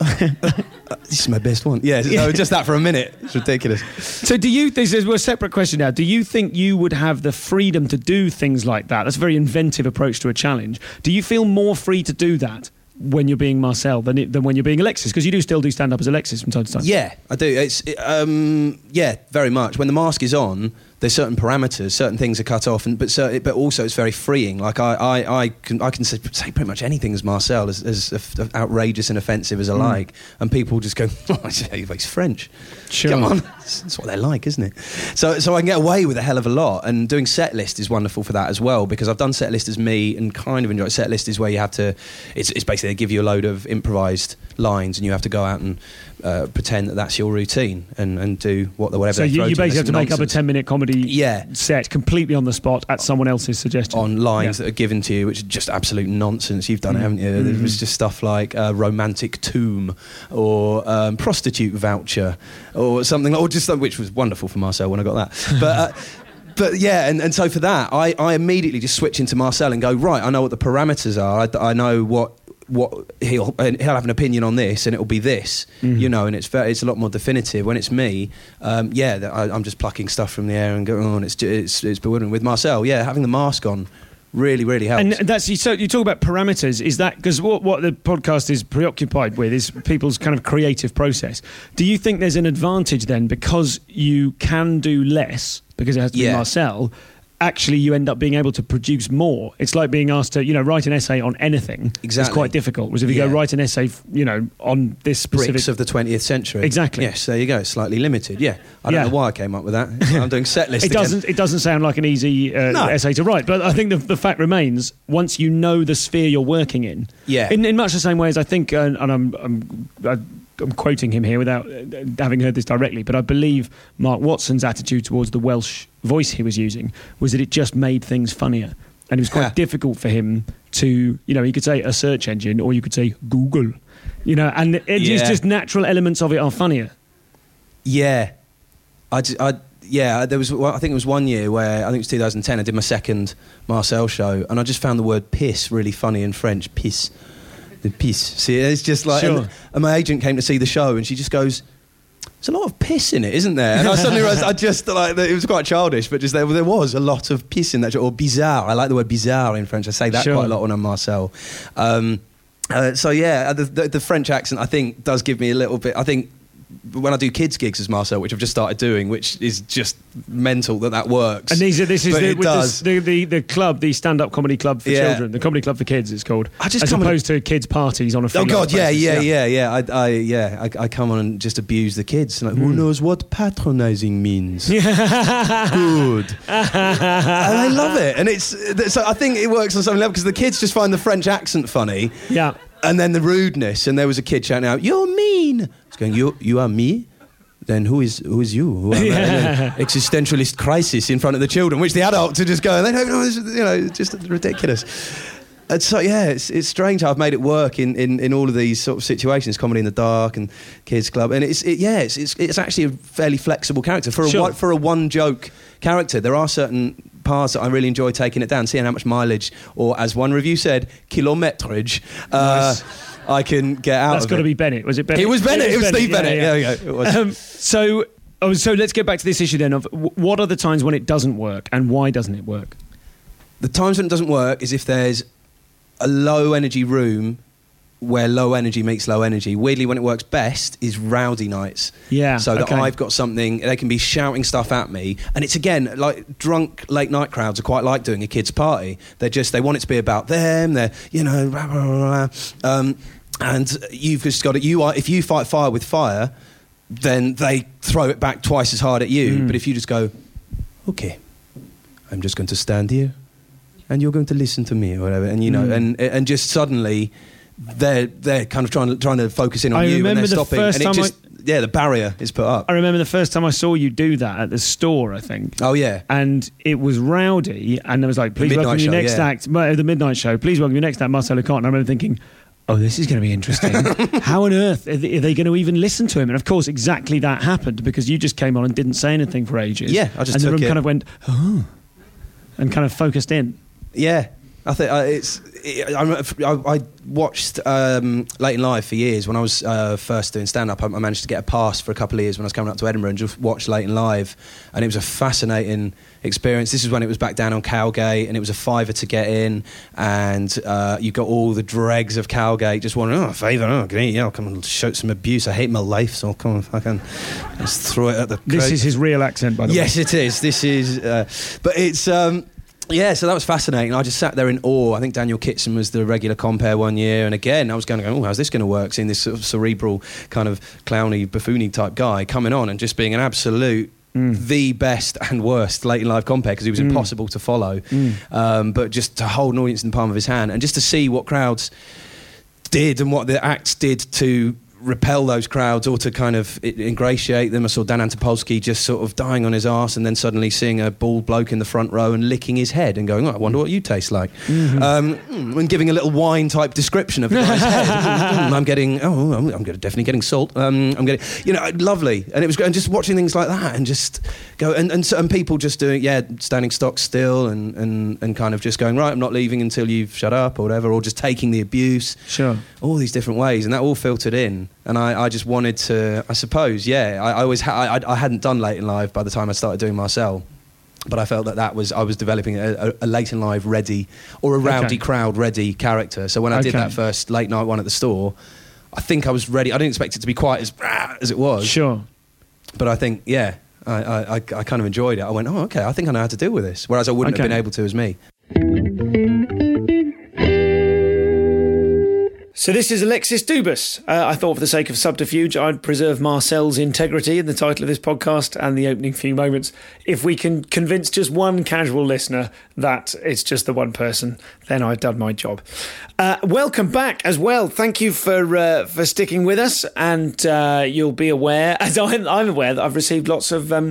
Speaker 4: This is my best one. Yeah, so just that for a minute. It's ridiculous.
Speaker 1: So do you, this is a separate question now, do you think you would have the freedom to do things like that? That's a very inventive approach to a challenge. Do you feel more free to do that when you're being Marcel than, it, than when you're being Alexis? Because you do still do stand-up as Alexis from time to time.
Speaker 4: Yeah, I do. It's it, um, yeah, very much. When the mask is on, there's certain parameters, certain things are cut off, and but cer- but also it's very freeing. Like I, I, I can I can say, say pretty much anything as Marcel, as, as outrageous and offensive as I like, and people just go, oh, he's French.
Speaker 1: Sure.
Speaker 4: Come on, that's what they're like, isn't it? So so I can get away with a hell of a lot, and doing set list is wonderful for that as well, because I've done set list as me and kind of enjoy it. Set list is where you have to, it's, it's basically they give you a load of improvised lines, and you have to go out and uh, pretend that that's your routine and, and do what whatever.
Speaker 1: So
Speaker 4: they
Speaker 1: you,
Speaker 4: throw
Speaker 1: you
Speaker 4: to you.
Speaker 1: basically have
Speaker 4: There's
Speaker 1: to make up a
Speaker 4: nonsense
Speaker 1: ten-minute comedy
Speaker 4: Yeah.
Speaker 1: set completely on the spot at someone else's suggestion.
Speaker 4: on lines
Speaker 1: Yeah.
Speaker 4: that are given to you, which are just absolute nonsense. You've done it,
Speaker 1: Mm.
Speaker 4: haven't you?
Speaker 1: Mm-hmm.
Speaker 4: There was just stuff like uh, romantic tomb or um, prostitute voucher or something, or just which was wonderful for Marcel when I got that. But. Uh, But yeah, and, and so for that, I, I immediately just switch into Marcel and go, right, I know what the parameters are. I, I know what what he'll and he'll have an opinion on this, and it'll be this,
Speaker 1: Mhm.
Speaker 4: you know, and it's very, it's a lot more definitive. When it's me, um, yeah, that I, I'm just plucking stuff from the air and going, oh, and it's ju- it's it's bewildering. With Marcel, yeah, having the mask on really really helps.
Speaker 1: And that's so you talk about parameters. Is that because what what the podcast is preoccupied with is people's kind of creative process? Do you think there's an advantage then because you can do less because it has to be
Speaker 4: Yeah.
Speaker 1: Marcel? Actually, you end up being able to produce more. It's like being asked to, you know, write an essay on anything. It's
Speaker 4: Exactly.
Speaker 1: quite difficult. Whereas if you go
Speaker 4: Yeah.
Speaker 1: write an essay, you know, on this specific
Speaker 4: Bricks of the twentieth century.
Speaker 1: Exactly.
Speaker 4: Yes, there you go. It's slightly limited. Yeah, I don't
Speaker 1: Yeah.
Speaker 4: know why I came up with that. I'm doing set list.
Speaker 1: It
Speaker 4: again.
Speaker 1: doesn't. It doesn't sound like an easy uh,
Speaker 4: No.
Speaker 1: essay to write, but I think the, the fact remains: once you know the sphere you're working in,
Speaker 4: Yeah.
Speaker 1: in, in much the same way as I think, uh, and I'm, I'm, I'm quoting him here without uh, having heard this directly, but I believe Mark Watson's attitude towards the Welsh voice he was using was that it just made things funnier. and it was quite difficult for him to, you know, he could say a search engine or you could say Google, you know, and it, it's
Speaker 4: Yeah.
Speaker 1: just natural elements of it are funnier.
Speaker 4: Yeah, I, j- I- yeah. There was, well, I think it was one year where I think it was two thousand ten. I did my second Marcel show, and I just found the word "piss" really funny in French. Piss, the piss. See, it's just like,
Speaker 1: Sure.
Speaker 4: and, and my agent came to see the show, and she just goes, "There's a lot of piss in it, isn't there?" And I suddenly realised I just like it was quite childish, but just there, there was a lot of piss in that show, or bizarre. I like the word bizarre in French. I say that
Speaker 1: Sure.
Speaker 4: quite a lot when I'm Marcel. Um, uh, so yeah, the, the, the French accent I think does give me a little bit. I think. When I do kids gigs as Marcel, which I've just started doing, which is just mental that that works.
Speaker 1: And these are, this is
Speaker 4: But
Speaker 1: the,
Speaker 4: it
Speaker 1: with
Speaker 4: does.
Speaker 1: the, the, the club, the stand-up comedy club for
Speaker 4: Yeah.
Speaker 1: children, the comedy club for kids it's called,
Speaker 4: I just
Speaker 1: as
Speaker 4: come on-
Speaker 1: opposed to kids' parties on a
Speaker 4: Oh
Speaker 1: freelance
Speaker 4: God, yeah,
Speaker 1: basis,
Speaker 4: yeah, yeah, yeah. I, I yeah, I, I come on and just abuse the kids. Like, who knows what patronising means? Good, and I love it. And it's so I think it works on some level because the kids just find the French accent funny,
Speaker 1: Yeah.
Speaker 4: and then the rudeness. And there was a kid shouting out, "You're mean!" It's going, "You, you are me." Then who is who is you? Who am I?
Speaker 1: Yeah.
Speaker 4: Existentialist crisis in front of the children, which the adults are just going, they don't know, it's, you know, it's just ridiculous. And so yeah, it's it's strange how I've made it work in, in, in all of these sort of situations, comedy in the dark and kids club, and it's it, yeah, it's, it's it's actually a fairly flexible character for a
Speaker 1: Sure.
Speaker 4: one, for a one joke character. There are certain parts that I really enjoy taking it down, seeing how much mileage, or as one review said, kilometrage. Uh,
Speaker 1: Nice.
Speaker 4: I can get out
Speaker 1: That's
Speaker 4: of
Speaker 1: got to
Speaker 4: it.
Speaker 1: be Bennett. Was it Bennett?
Speaker 4: It was Bennett. It was Steve Bennett.
Speaker 1: Yeah,
Speaker 4: Yeah, yeah, it was.
Speaker 1: Um, so, oh, so let's get back to this issue then of w- what are the times when it doesn't work and why doesn't it work?
Speaker 4: The times when it doesn't work is if there's a low energy room where low energy meets low energy. Weirdly, when it works best is rowdy nights.
Speaker 1: Yeah,
Speaker 4: So that
Speaker 1: okay.
Speaker 4: I've got something, they can be shouting stuff at me. And it's, again, like drunk late night crowds are quite like doing a kid's party. They're just, they want it to be about them. They're, you know, rah, rah, rah, rah. Um, and you've just got it. You are, if you fight fire with fire, then they throw it back twice as hard at you.
Speaker 1: Mm.
Speaker 4: But if you just go, okay, I'm just going to stand here and you're going to listen to me or whatever, and you know,
Speaker 1: Mm.
Speaker 4: and and just suddenly they're they're kind of trying to trying to focus in on
Speaker 1: I
Speaker 4: you, and
Speaker 1: remember
Speaker 4: they're
Speaker 1: the
Speaker 4: stopping,
Speaker 1: first
Speaker 4: and it
Speaker 1: time
Speaker 4: just yeah, the barrier is put up.
Speaker 1: I remember the first time I saw you do that at the store, I think.
Speaker 4: Oh yeah,
Speaker 1: And it was rowdy, and there was like, please
Speaker 4: Midnight
Speaker 1: welcome your
Speaker 4: show,
Speaker 1: next
Speaker 4: yeah.
Speaker 1: act, uh, the midnight show, please welcome your next act, Marcel Lecant. And I remember thinking, oh, this is going to be interesting. How on earth are they, are they going to even listen to him? And of course, exactly that happened because you just came on and didn't say anything for ages.
Speaker 4: Yeah, I just
Speaker 1: And the
Speaker 4: took
Speaker 1: room
Speaker 4: it.
Speaker 1: kind of went, oh, and kind of focused in.
Speaker 4: yeah. I think uh, it's. It, I, I, I watched um, Late in Live for years. When I was uh, first doing stand-up, I, I managed to get a pass for a couple of years when I was coming up to Edinburgh and just watched Late in Live, and it was a fascinating experience. This is when it was back down on Cowgate, and it was a fiver to get in, and uh, you got all the dregs of Cowgate just wondering, oh, a fiver, oh, great, yeah, I'll come and shout some abuse. I hate my life, so I'll come and fucking just throw it at the.
Speaker 1: This
Speaker 4: crowd.
Speaker 1: is his real accent, by the
Speaker 4: Yes,
Speaker 1: way.
Speaker 4: it is. This is, uh, but it's. Um, Yeah, so that was fascinating. I just sat there in awe. I think Daniel Kitson was the regular compere one year, and again, I was going, oh, how's this going to work? Seeing this sort of cerebral, kind of clowny, buffoony type guy coming on and just being an absolute,
Speaker 1: Mm.
Speaker 4: the best and worst late in live compere because he was
Speaker 1: Mm.
Speaker 4: impossible to follow.
Speaker 1: Mm.
Speaker 4: Um, but just to hold an audience in the palm of his hand and just to see what crowds did and what the acts did to repel those crowds or to kind of i- ingratiate them. I saw Dan Antopolsky just sort of dying on his arse and then suddenly seeing a bald bloke in the front row and licking his head and going, oh, I wonder what you taste like.
Speaker 1: Mm-hmm.
Speaker 4: Um, mm, and giving a little wine type description of the guy's head. Mm, mm, I'm getting, oh, I'm, I'm definitely getting salt. Um, I'm getting, you know, lovely. And it was, and just watching things like that and just go, and, and, so, and people just doing, yeah, standing stock still and, and, and kind of just going, right, I'm not leaving until you've shut up or whatever, or just taking the abuse.
Speaker 1: Sure.
Speaker 4: All these different ways, and that all filtered in. And I, I just wanted to, I suppose, yeah. I, I always, ha- I, I hadn't done Late in Live by the time I started doing Marcel, but I felt that that was, I was developing a, a, a Late in Live ready, or a rowdy
Speaker 1: Okay.
Speaker 4: crowd ready character. So when I did
Speaker 1: Okay.
Speaker 4: that first late night one at the store, I think I was ready. I didn't expect it to be quite as rah as it was,
Speaker 1: Sure.
Speaker 4: but I think, yeah, I, I, I, I kind of enjoyed it. I went, oh, okay, I think I know how to deal with this, whereas I wouldn't
Speaker 1: Okay.
Speaker 4: have been able to as me.
Speaker 1: So this is Alexis Dubus. Uh, I thought for the sake of subterfuge, I'd preserve Marcel's integrity in the title of this podcast and the opening few moments. If we can convince just one casual listener that it's just the one person, then I've done my job. Uh, welcome back as well. Thank you for uh, for sticking with us. And uh, you'll be aware, as I'm, I'm aware, that I've received lots of um,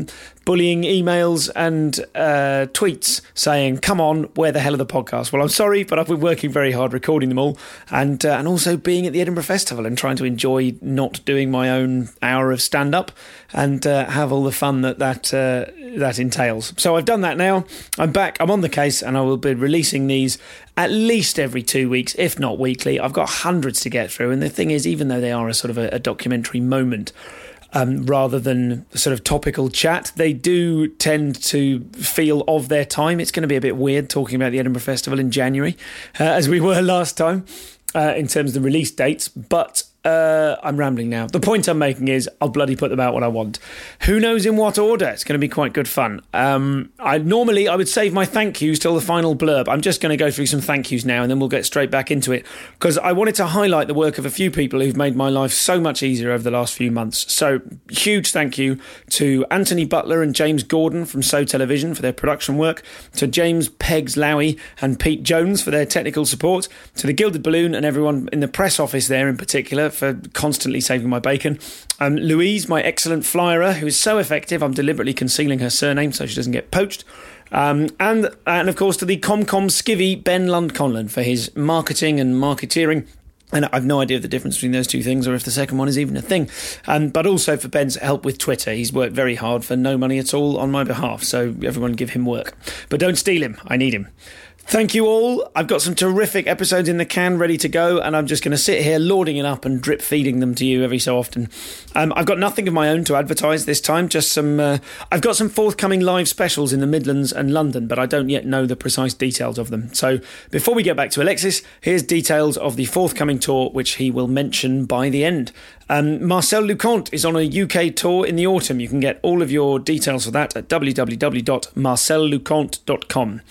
Speaker 1: bullying emails and uh, tweets saying, come on, where the hell are the podcasts? Well, I'm sorry, but I've been working very hard recording them all, and uh, and also being at the Edinburgh Festival and trying to enjoy not doing my own hour of stand-up and uh, have all the fun that that, uh, that entails. So I've done that now. I'm back. I'm on the case, and I will be releasing these at least every two weeks, if not weekly. I've got hundreds to get through, and the thing is, even though they are a sort of a, a documentary moment, Um, rather than sort of topical chat, they do tend to feel of their time. It's going to be a bit weird talking about the Edinburgh Festival in January, uh, as we were last time, uh, in terms of the release dates. But uh, I'm rambling now. The point I'm making is I'll bloody put them out when I want. Who knows in what order? It's going to be quite good fun. Um, I normally I would save my thank yous till the final blurb. I'm just going to go through some thank yous now, and then we'll get straight back into it, because I wanted to highlight the work of a few people who've made my life so much easier over the last few months. So huge thank you to Anthony Butler and James Gordon from So Television for their production work, to James Peggs Lowy and Pete Jones for their technical support, to the Gilded Balloon and everyone in the press office there in particular for constantly saving my bacon. Um, Louise, my excellent flyerer, who is so effective, I'm deliberately concealing her surname so she doesn't get poached. Um, and, and of course to the ComCom skivvy Ben Lundconlon for his marketing and marketeering. And I've no idea of the difference between those two things, or if the second one is even a thing. Um, but also for Ben's help with Twitter. He's worked very hard for no money at all on my behalf, so everyone give him work. But don't steal him, I need him. Thank you all. I've got some terrific episodes in the can ready to go, and I'm just going to sit here lording it up and drip feeding them to you every so often. Um, I've got nothing of my own to advertise this time, just some... Uh, I've got some forthcoming live specials in the Midlands and London, but I don't yet know the precise details of them. So before we get back to Alexis, here's details of the forthcoming tour, which he will mention by the end. Um, Marcel Lucont is on a U K tour in the autumn. You can get all of your details for that at w w w dot marcel lucont dot com.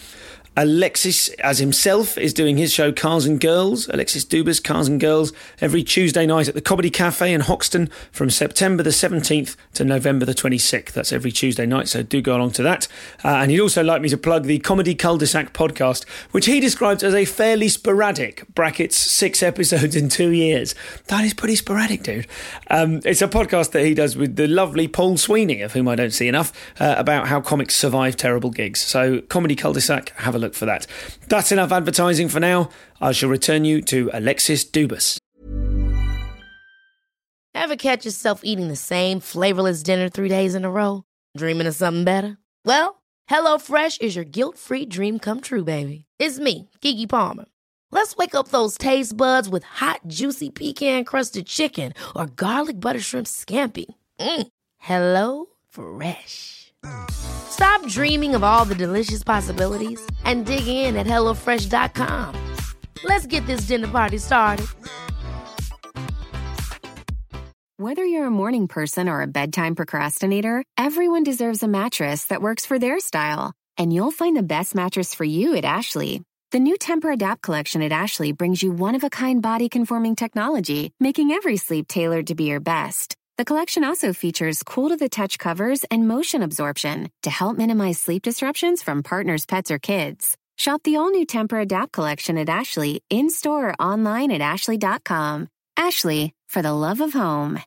Speaker 1: Alexis, as himself, is doing his show Cars and Girls, Alexis Dubas, Cars and Girls, every Tuesday night at the Comedy Cafe in Hoxton from September the seventeenth to November the twenty-sixth. That's every Tuesday night, so do go along to that. Uh, and he'd also like me to plug the Comedy Cul-de-sac podcast, which he describes as a fairly sporadic, brackets, six episodes in two years. That is pretty sporadic, dude. Um, it's a podcast that he does with the lovely Paul Sweeney, of whom I don't see enough, uh, about how comics survive terrible gigs. So Comedy Cul-de-sac, have a look for that. That's enough advertising for now. I shall return you to Alexis Dubas.
Speaker 2: Ever catch yourself eating the same flavourless dinner three days in a row? Dreaming of something better? Well, HelloFresh is your guilt-free dream come true, baby. It's me, Keke Palmer. Let's wake up those taste buds with hot, juicy pecan-crusted chicken or garlic butter shrimp scampi. Mm. Hello Fresh. Stop dreaming of all the delicious possibilities and dig in at hello fresh dot com. Let's get this dinner party started.
Speaker 5: Whether you're a morning person or a bedtime procrastinator, everyone deserves a mattress that works for their style. And you'll find the best mattress for you at Ashley. The new Temper-Adapt collection at Ashley brings you one-of-a-kind body-conforming technology, making every sleep tailored to be your best. The collection also features cool-to-the-touch covers and motion absorption to help minimize sleep disruptions from partners, pets, or kids. Shop the all-new Temper-Adapt collection at Ashley, in-store or online at ashley dot com. Ashley, for the love of home.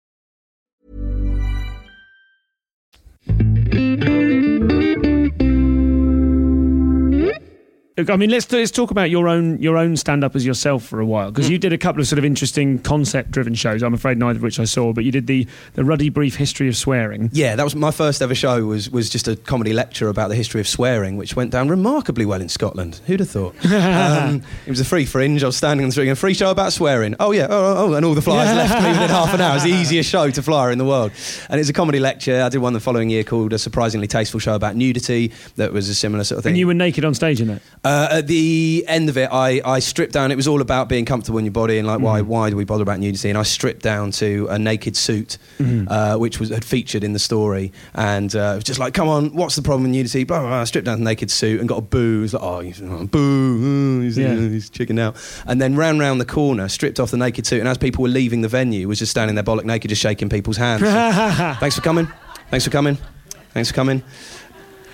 Speaker 1: I mean, let's let's talk about your own your own stand-up as yourself for a while, because mm. you did a couple of sort of interesting concept-driven shows. I'm afraid neither of which I saw, but you did the the Ruddy Brief History of Swearing.
Speaker 4: Yeah, that was my first ever show. was was just a comedy lecture about the history of swearing, which went down remarkably well in Scotland. Who'd have thought? um, it was a free fringe. I was standing on the street, a free show about swearing. Oh yeah, oh, oh, and all the flyers left me within half an hour. It was the easiest show to flyer in the world, and it's a comedy lecture. I did one the following year called A Surprisingly Tasteful Show about nudity. That was a similar sort of thing.
Speaker 1: And you were naked on stage in that?
Speaker 4: Uh, at the end of it, I, I stripped down. It was all about being comfortable in your body and like mm. why why do we bother about nudity? And I stripped down to a naked suit, mm. uh, which was had featured in the story, and uh, it was just like, come on, what's the problem with nudity? Blah, blah, blah. I stripped down to a naked suit and got a boo. It was like, oh, he's, oh boo, oh, he's, yeah. he's chicken out. And then ran round the corner, stripped off the naked suit, and as people were leaving the venue, was just standing there bollock naked, just shaking people's hands. Thanks for coming. Thanks for coming. Thanks for coming.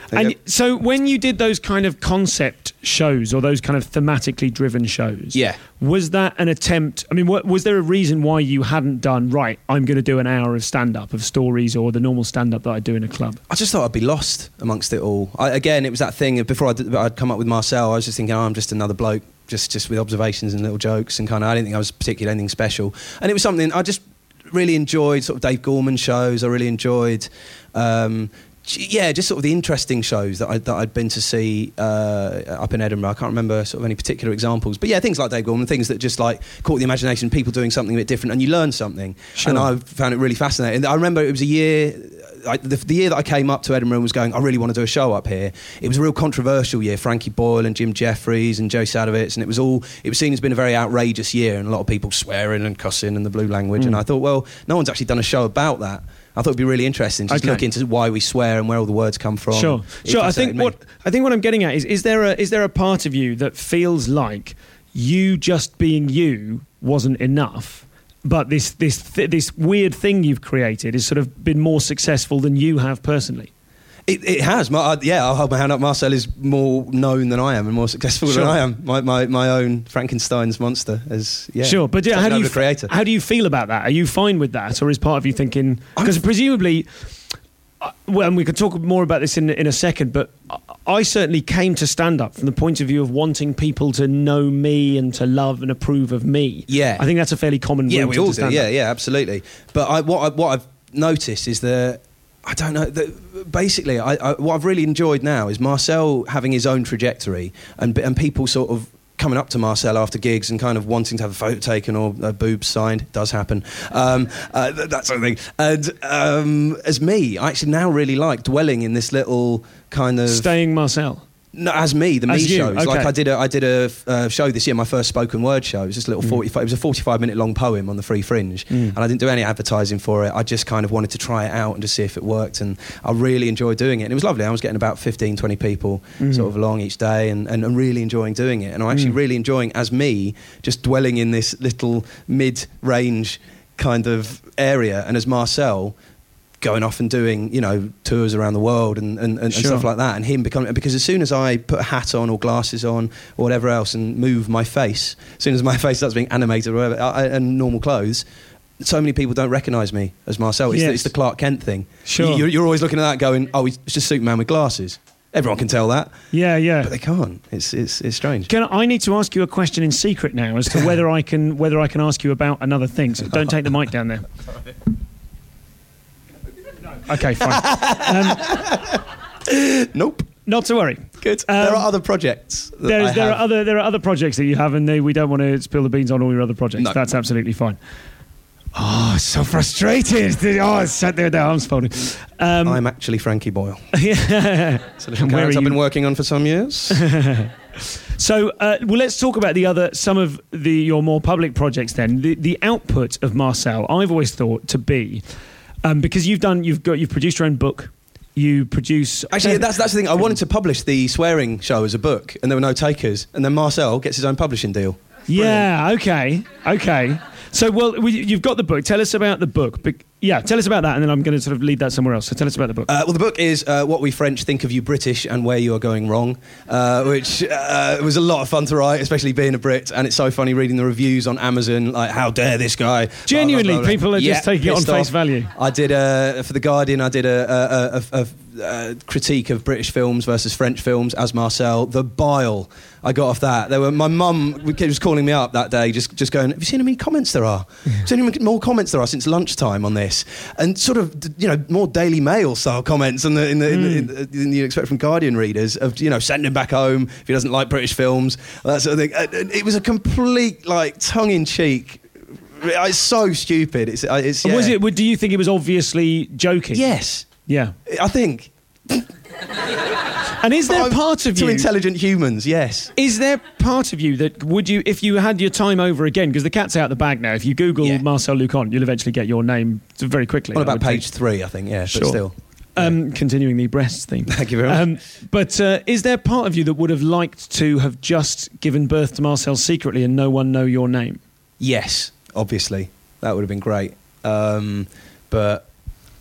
Speaker 1: And so when you did those kind of concept shows or those kind of thematically driven shows,
Speaker 4: yeah,
Speaker 1: was that an attempt? I mean, what, was there a reason why you hadn't done, right, I'm going to do an hour of stand-up, of stories, or the normal stand-up that I do in a club?
Speaker 4: I just thought I'd be lost amongst it all. I, again, it was that thing of before I'd, I'd come up with Marcel, I was just thinking, oh, I'm just another bloke, just, just with observations and little jokes, and kind of, I didn't think I was particularly anything special. And it was something I just really enjoyed, sort of Dave Gorman shows. I really enjoyed... Um, Yeah, just sort of the interesting shows that, I, that I'd been to see uh, up in Edinburgh. I can't remember sort of any particular examples. But yeah, things like Dave Gorman, things that just like caught the imagination, people doing something a bit different, and you learn something.
Speaker 1: Sure.
Speaker 4: And I found it really fascinating. I remember it was a year... I, the, the year that I came up to Edinburgh and was going, I really want to do a show up here. It was a real controversial year. Frankie Boyle and Jim Jeffries and Joe Sadowitz, and it was all. It was seen as being a very outrageous year, and a lot of people swearing and cussing and the blue language. Mm. And I thought, well, no one's actually done a show about that. I thought it'd be really interesting just
Speaker 1: okay.
Speaker 4: look into why we swear and where all the words come from.
Speaker 1: Sure, sure. I think what I think what I'm getting at is: is there a is there a part of you that feels like you just being you wasn't enough? But this this th- this weird thing you've created has sort of been more successful than you have personally.
Speaker 4: It, it has. My, uh, yeah, I'll hold my hand up. Marcel is more known than I am and more successful
Speaker 1: sure.
Speaker 4: than I am. My, my my own Frankenstein's monster is yeah.
Speaker 1: Sure, but yeah, how do you
Speaker 4: creator.
Speaker 1: how do you feel about that? Are you fine with that, or is part of you thinking because presumably? Uh, well, and we could talk more about this in in a second, but I certainly came to stand up from the point of view of wanting people to know me and to love and approve of me.
Speaker 4: Yeah,
Speaker 1: I think that's a fairly common.
Speaker 4: Yeah,
Speaker 1: route
Speaker 4: we
Speaker 1: to
Speaker 4: all do.
Speaker 1: stand
Speaker 4: Yeah,
Speaker 1: up.
Speaker 4: yeah, absolutely. But I, what I, what I've noticed is that I don't know. That basically, I, I, what I've really enjoyed now is Marcel having his own trajectory, and and people sort of coming up to Marcel after gigs and kind of wanting to have a photo taken or a boobs signed. It does happen. Um, uh, that sort of thing. And um, as me, I actually now really like dwelling in this little kind of...
Speaker 1: Staying Marcel.
Speaker 4: No, as me, the
Speaker 1: as
Speaker 4: me
Speaker 1: you,
Speaker 4: shows.
Speaker 1: okay.
Speaker 4: Like I did a, I did a uh, show this year, my first spoken word show. It was just a little mm. forty-five. It was a forty-five minute long poem on the Free Fringe, mm. and I didn't do any advertising for it. I just kind of wanted to try it out and just see if it worked, and I really enjoyed doing it. And it was lovely. I was getting about fifteen, twenty people mm. sort of along each day, and, and, and really enjoying doing it. And I'm actually mm. really enjoying, as me, just dwelling in this little mid-range kind of area, and as Marcel, going off and doing, you know, tours around the world and, and, and,
Speaker 1: sure.
Speaker 4: and stuff like that, and him becoming, because as soon as I put a hat on or glasses on or whatever else and move my face, as soon as my face starts being animated or whatever, I, and normal clothes, so many people don't recognise me as Marcel. It's,
Speaker 1: yes.
Speaker 4: the, it's the Clark Kent thing.
Speaker 1: Sure.
Speaker 4: You're, you're always looking at that going, oh, it's just Superman with glasses. Everyone can tell that.
Speaker 1: Yeah, yeah.
Speaker 4: But they can't. It's it's it's strange.
Speaker 1: Can I, I need to ask you a question in secret now as to whether I can whether I can ask you about another thing. So don't take the mic down there. Okay, fine. Um,
Speaker 4: nope.
Speaker 1: Not to worry.
Speaker 4: Good.
Speaker 1: Um,
Speaker 4: there are other projects. That
Speaker 1: There's,
Speaker 4: I
Speaker 1: there
Speaker 4: have.
Speaker 1: are other there are other projects that you have, and they, we don't want to spill the beans on all your other projects.
Speaker 4: No.
Speaker 1: That's absolutely fine. Oh, so frustrated. Oh, it's sat there with their arms folded. Um,
Speaker 4: I'm actually Frankie Boyle.
Speaker 1: yeah.
Speaker 4: So the character I've been working on for some years.
Speaker 1: So, uh, well, let's talk about the other, some of the your more public projects then. The, the output of Marcel, I've always thought to be, um, because you've done, you've got, you've produced your own book. You produce...
Speaker 4: Actually, that's that's the thing. I wanted to publish the swearing show as a book, and there were no takers. And then Marcel gets his own publishing deal.
Speaker 1: Yeah, okay, okay. So, well, we, you've got the book. Tell us about the book. Be- yeah, tell us about that, and then I'm going to sort of lead that somewhere else. So tell us about the book.
Speaker 4: Uh, well, the book is uh, What We French Think of You British and Where You Are Going Wrong, uh, which uh, was a lot of fun to write, especially being a Brit. And it's so funny reading the reviews on Amazon, like, how dare this guy.
Speaker 1: Genuinely,
Speaker 4: blah, blah, blah, blah.
Speaker 1: people are
Speaker 4: yeah,
Speaker 1: just taking it on face
Speaker 4: off.
Speaker 1: value.
Speaker 4: I did, uh, for The Guardian, I did a, a, a, a, a critique of British films versus French films as Marcel. The bile I got off that. There were my mum was calling me up that day, just just going, have you seen how many comments there are? Have you seen how many more comments there are since lunchtime on this? And sort of, you know, more Daily Mail style comments in the in the, mm. in the, in the, in the you expect from Guardian readers of, you know, send him back home if he doesn't like British films, that sort of thing. And it was a complete, like, tongue in cheek. It's so stupid. It's, it's yeah.
Speaker 1: Was it? Do you think it was obviously joking?
Speaker 4: Yes.
Speaker 1: Yeah.
Speaker 4: I think.
Speaker 1: And is there
Speaker 4: I'm,
Speaker 1: part of
Speaker 4: to
Speaker 1: you...
Speaker 4: To intelligent humans, yes.
Speaker 1: Is there part of you that would you, if you had your time over again, because the cat's out the bag now, if you Google yeah. Marcel Lucon, you'll eventually get your name very quickly.
Speaker 4: On about page think. three, I think, yeah,
Speaker 1: sure.
Speaker 4: but still.
Speaker 1: Um, yeah. Continuing the breasts theme.
Speaker 4: Thank you very much. Um,
Speaker 1: but uh, is there part of you that would have liked to have just given birth to Marcel secretly and no one know your name?
Speaker 4: Yes, obviously. That would have been great. Um, but...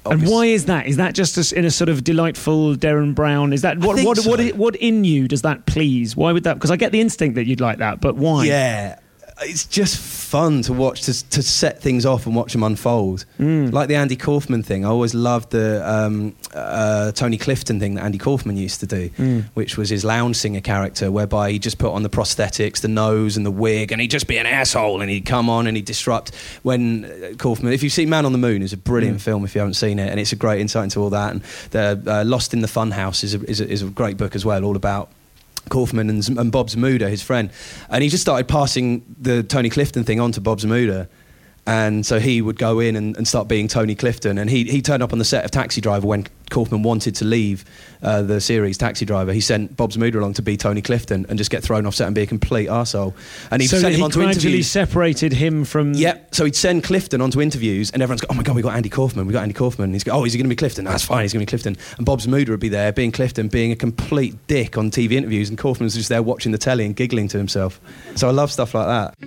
Speaker 1: And why is that? Is that just a, in a sort of delightful Derren Brown? Is that what what,
Speaker 4: so.
Speaker 1: what what in you does that please? Why would that? Because I get the instinct that you'd like that, but why?
Speaker 4: Yeah. It's just fun to watch, to to set things off and watch them unfold. Mm. Like the Andy Kaufman thing. I always loved the um, uh, Tony Clifton thing that Andy Kaufman used to do, mm. which was his lounge singer character, whereby he just put on the prosthetics, the nose and the wig, and he'd just be an asshole, and he'd come on and he'd disrupt. When uh, Kaufman, if you've seen Man on the Moon, it's a brilliant mm. film if you haven't seen it, and it's a great insight into all that. And the uh, Lost in the Funhouse is a, is, a, is a great book as well, all about Kaufman and, and Bob Zamuda, his friend, and he just started passing the Tony Clifton thing on to Bob Zamuda, and so he would go in and, and start being Tony Clifton, and he he turned up on the set of Taxi Driver when Kaufman wanted to leave uh, the series Taxi Driver. He sent Bob Zamuda along to be Tony Clifton and just get thrown off set and be a complete arsehole. And he
Speaker 1: so
Speaker 4: sent him
Speaker 1: he
Speaker 4: on to
Speaker 1: gradually
Speaker 4: interviews.
Speaker 1: separated him from.
Speaker 4: Yeah, so he'd send Clifton onto interviews, and everyone's go, "Oh my god, we got Andy Kaufman, we got Andy Kaufman." And he's go, "Oh, is he going to be Clifton?" No, that's fine, he's going to be Clifton. And Bob Zamuda would be there, being Clifton, being a complete dick on T V interviews, and Kaufman was just there watching the telly and giggling to himself. So I love stuff like that.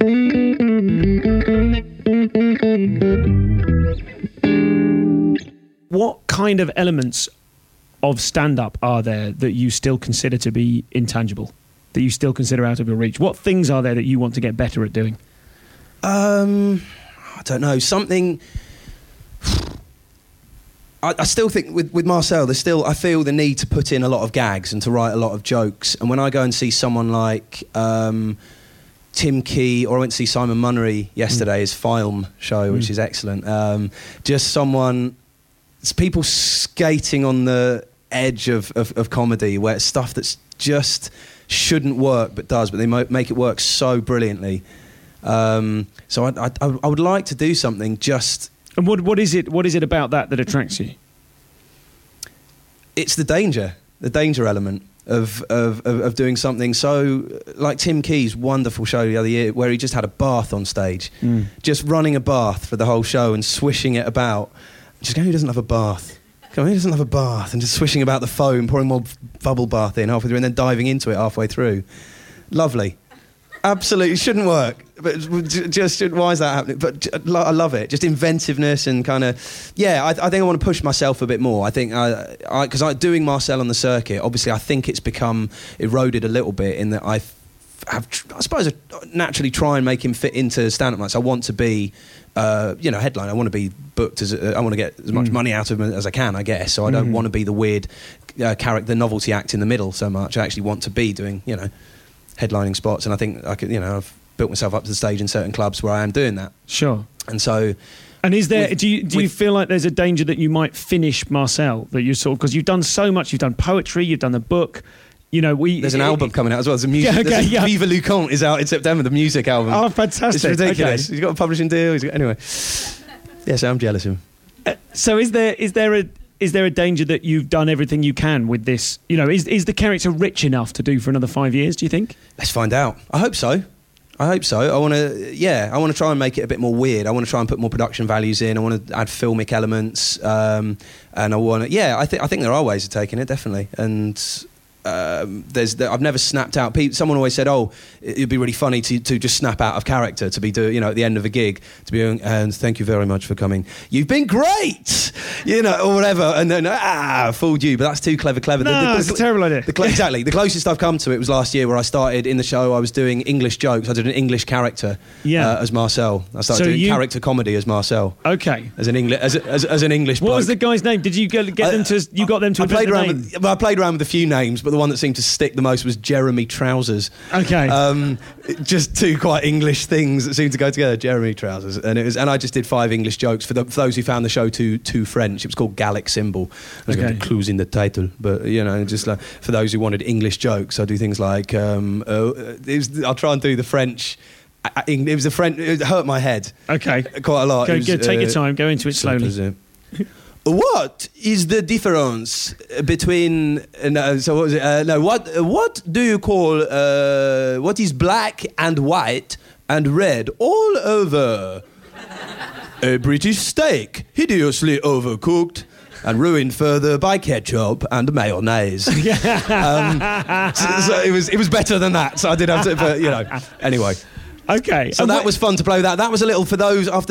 Speaker 1: What kind of elements of stand-up are there that you still consider to be intangible, that you still consider out of your reach? What things are there that you want to get better at doing?
Speaker 4: Um, I don't know. Something... I, I still think with, with Marcel, there's still... I feel the need to put in a lot of gags and to write a lot of jokes. And when I go and see someone like... Um, Tim Key, or I went to see Simon Munnery yesterday, mm. his film show, which mm. is excellent. Um, just someone... It's people skating on the edge of, of, of comedy, where it's stuff that's just shouldn't work but does, but they mo- make it work so brilliantly. Um, so I, I, I would like to do something just...
Speaker 1: And what what is it? What is it about that that attracts you?
Speaker 4: It's the danger, the danger element of of, of of doing something so... Like Tim Key's wonderful show the other year, where he just had a bath on stage. Mm. Just running a bath for the whole show and swishing it about. Just going, who doesn't have a bath? Come on, who doesn't have a bath? And just swishing about the foam, pouring more bubble bath in halfway through, and then diving into it halfway through. Lovely. Absolutely, shouldn't work. But just, why is that happening? But I love it. Just inventiveness and kind of, yeah, I, I think I want to push myself a bit more. I think, I, I, because I, doing Marcel on the circuit, obviously I think it's become eroded a little bit in that I have, I suppose, I naturally try and make him fit into stand-up nights. I want to be... Uh, you know, headline. I want to be booked as a, I want to get as much mm. money out of him as I can, I guess. So I don't mm. want to be the weird uh, character, the novelty act in the middle so much. I actually want to be doing, you know, headlining spots. And I think I could, you know, I've built myself up to the stage in certain clubs where I am doing that.
Speaker 1: Sure.
Speaker 4: And so,
Speaker 1: and is there?
Speaker 4: with,
Speaker 1: do you do with, you feel like there's a danger that you might finish Marcel? That you sort of, because you've done so much. You've done poetry. You've done the book. You know, we
Speaker 4: there's an
Speaker 1: it,
Speaker 4: album coming out as well. There's a music.
Speaker 1: Yeah, okay,
Speaker 4: a,
Speaker 1: yeah.
Speaker 4: Viva Le Conte is out in September. The music album.
Speaker 1: Oh, fantastic!
Speaker 4: It's ridiculous.
Speaker 1: Okay.
Speaker 4: He's got a publishing deal. He's got, anyway. Yes, I'm jealous of him.
Speaker 1: Uh, so, is there is there a is there a danger that you've done everything you can with this? You know, is is the character rich enough to do for another five years? Do you think?
Speaker 4: Let's find out. I hope so. I hope so. I want to, yeah, I want to try and make it a bit more weird. I want to try and put more production values in. I want to add filmic elements, um, and I want to, yeah, I think I think there are ways of taking it, definitely. And um, there's, there, I've never snapped out. People, someone always said, "Oh, it'd be really funny to, to just snap out of character, to be doing, you know, at the end of a gig, to be doing, and thank you very much for coming. You've been great, you know, or whatever." And then ah, fooled you, but that's too clever, clever.
Speaker 1: No,
Speaker 4: the, the,
Speaker 1: it's a terrible idea.
Speaker 4: The, exactly. The closest I've come to it was last year, where I started in the show. I was doing English jokes. I did an English character
Speaker 1: yeah.
Speaker 4: uh, as Marcel. I started
Speaker 1: so
Speaker 4: doing
Speaker 1: you...
Speaker 4: character comedy as Marcel.
Speaker 1: Okay.
Speaker 4: As an English, as, as, as an English.
Speaker 1: What
Speaker 4: bloke.
Speaker 1: was the guy's name? Did you get, get them to? You got them to.
Speaker 4: I played around.
Speaker 1: name?
Speaker 4: With, well, I played around with a few names, but the one that seemed to stick the most was Jeremy Trousers.
Speaker 1: Okay.
Speaker 4: Um, just two quite English things that seemed to go together. Jeremy Trousers, and it was, and I just did five English jokes for, the, for those who found the show too too French. It was called Gallic Symbol. I was
Speaker 1: okay.
Speaker 4: going to clues in the title, but you know, just like for those who wanted English jokes, I do things like um, uh, it was, I'll try and do the French. It was a French. It hurt my head.
Speaker 1: Okay,
Speaker 4: quite a lot.
Speaker 1: Go,
Speaker 4: was,
Speaker 1: go, take
Speaker 4: uh,
Speaker 1: your time. Go into it slowly.
Speaker 4: What is the difference between uh, no, so what was it? Uh, no, what uh, what do you call uh, what is black and white and red all over? A British steak, hideously overcooked and ruined further by ketchup and mayonnaise. um, so, so it was it was better than that. So I did have to, but you know, anyway.
Speaker 1: Okay,
Speaker 4: So
Speaker 1: and
Speaker 4: that
Speaker 1: what,
Speaker 4: was fun to play with that. That was a little for those after. Th-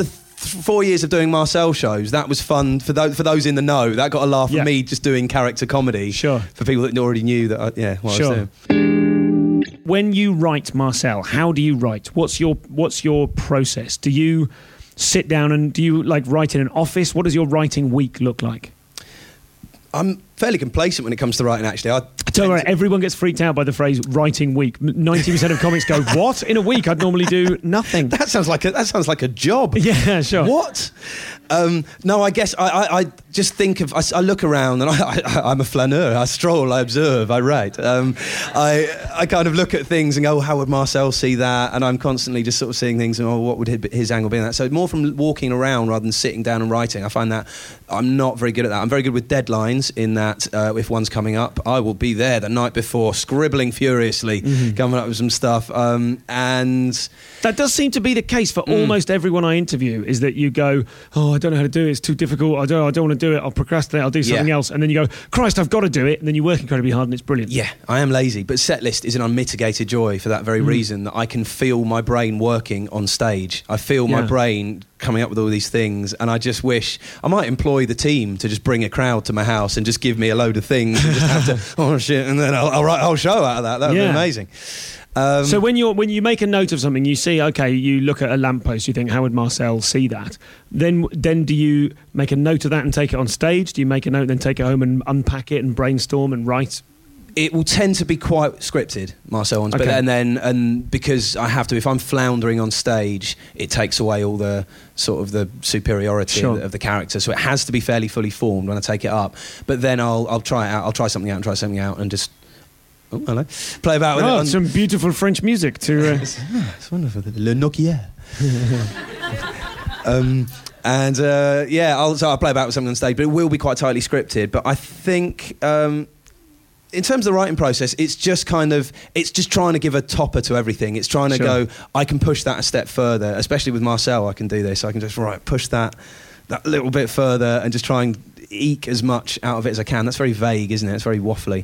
Speaker 4: four years of doing Marcel shows, that was fun for those for those in the know. That got a laugh
Speaker 1: Yeah.
Speaker 4: at me just doing character comedy.
Speaker 1: Sure.
Speaker 4: For people that already knew that, I, yeah, what
Speaker 1: Sure.
Speaker 4: I was doing.
Speaker 1: When you write Marcel, how do you write? What's your What's your process? Do you sit down and do you like write in an office? What does your writing week look like?
Speaker 4: I'm fairly complacent when it comes to writing, actually. I
Speaker 1: Don't worry, everyone gets freaked out by the phrase writing week. ninety percent of comics go, what? In a week I'd normally do nothing.
Speaker 4: That sounds like a that sounds like a job.
Speaker 1: Yeah, sure.
Speaker 4: What? Um, no, I guess I, I, I just think of I, I look around and I, I, I'm a flaneur. I stroll, I observe, I write. Um, I I kind of look at things and go, oh, how would Marcel see that? And I'm constantly just sort of seeing things and oh, what would his, his angle be in that? So more from walking around rather than sitting down and writing. I find that I'm not very good at that. I'm very good with deadlines in that uh, if one's coming up, I will be there the night before, scribbling furiously, mm-hmm. coming up with some stuff. Um, and
Speaker 1: that does seem to be the case for mm. almost everyone I interview. Is that you go, oh, I don't know how to do it. It's too difficult. I don't. I don't want to do it. I'll procrastinate. I'll do something
Speaker 4: yeah.
Speaker 1: else. And then you go, Christ, I've got to do it. And then you work incredibly hard, and it's brilliant.
Speaker 4: Yeah, I am lazy, but set list is an unmitigated joy for that very mm. reason. That I can feel my brain working on stage. I feel yeah. my brain coming up with all these things, and I just wish I might employ the team to just bring a crowd to my house and just give me a load of things and just have to oh shit, and then I'll, I'll write a whole show out of that. That would
Speaker 1: yeah.
Speaker 4: be amazing. Um,
Speaker 1: so when you when you make a note of something, you see, okay, you look at a lamppost, you think, how would Marcel see that? Then then do you make a note of that and take it on stage? Do you make a note and then take it home and unpack it and brainstorm and write?
Speaker 4: It will tend to be quite scripted, Marcel ones, okay. but and then and because I have to, if I'm floundering on stage, it takes away all the sort of the superiority
Speaker 1: sure.
Speaker 4: of, the, of the character. So it has to be fairly fully formed when I take it up. But then I'll I'll try it out. I'll try something out and try something out and just. Oh, hello. Play about with
Speaker 1: oh,
Speaker 4: it. On...
Speaker 1: some beautiful French music to. Uh...
Speaker 4: it's, oh, it's wonderful. Le Nokia. um, and uh, yeah, I'll, so I'll play about with something on stage, but it will be quite tightly scripted. But I think. Um, In terms of the writing process, it's just kind of, it's just trying to give a topper to everything. It's trying to
Speaker 1: sure.
Speaker 4: go, I can push that a step further, especially with Marcel, I can do this. I can just, right, push that that little bit further and just try and eke as much out of it as I can. That's very vague, isn't it? It's very waffly.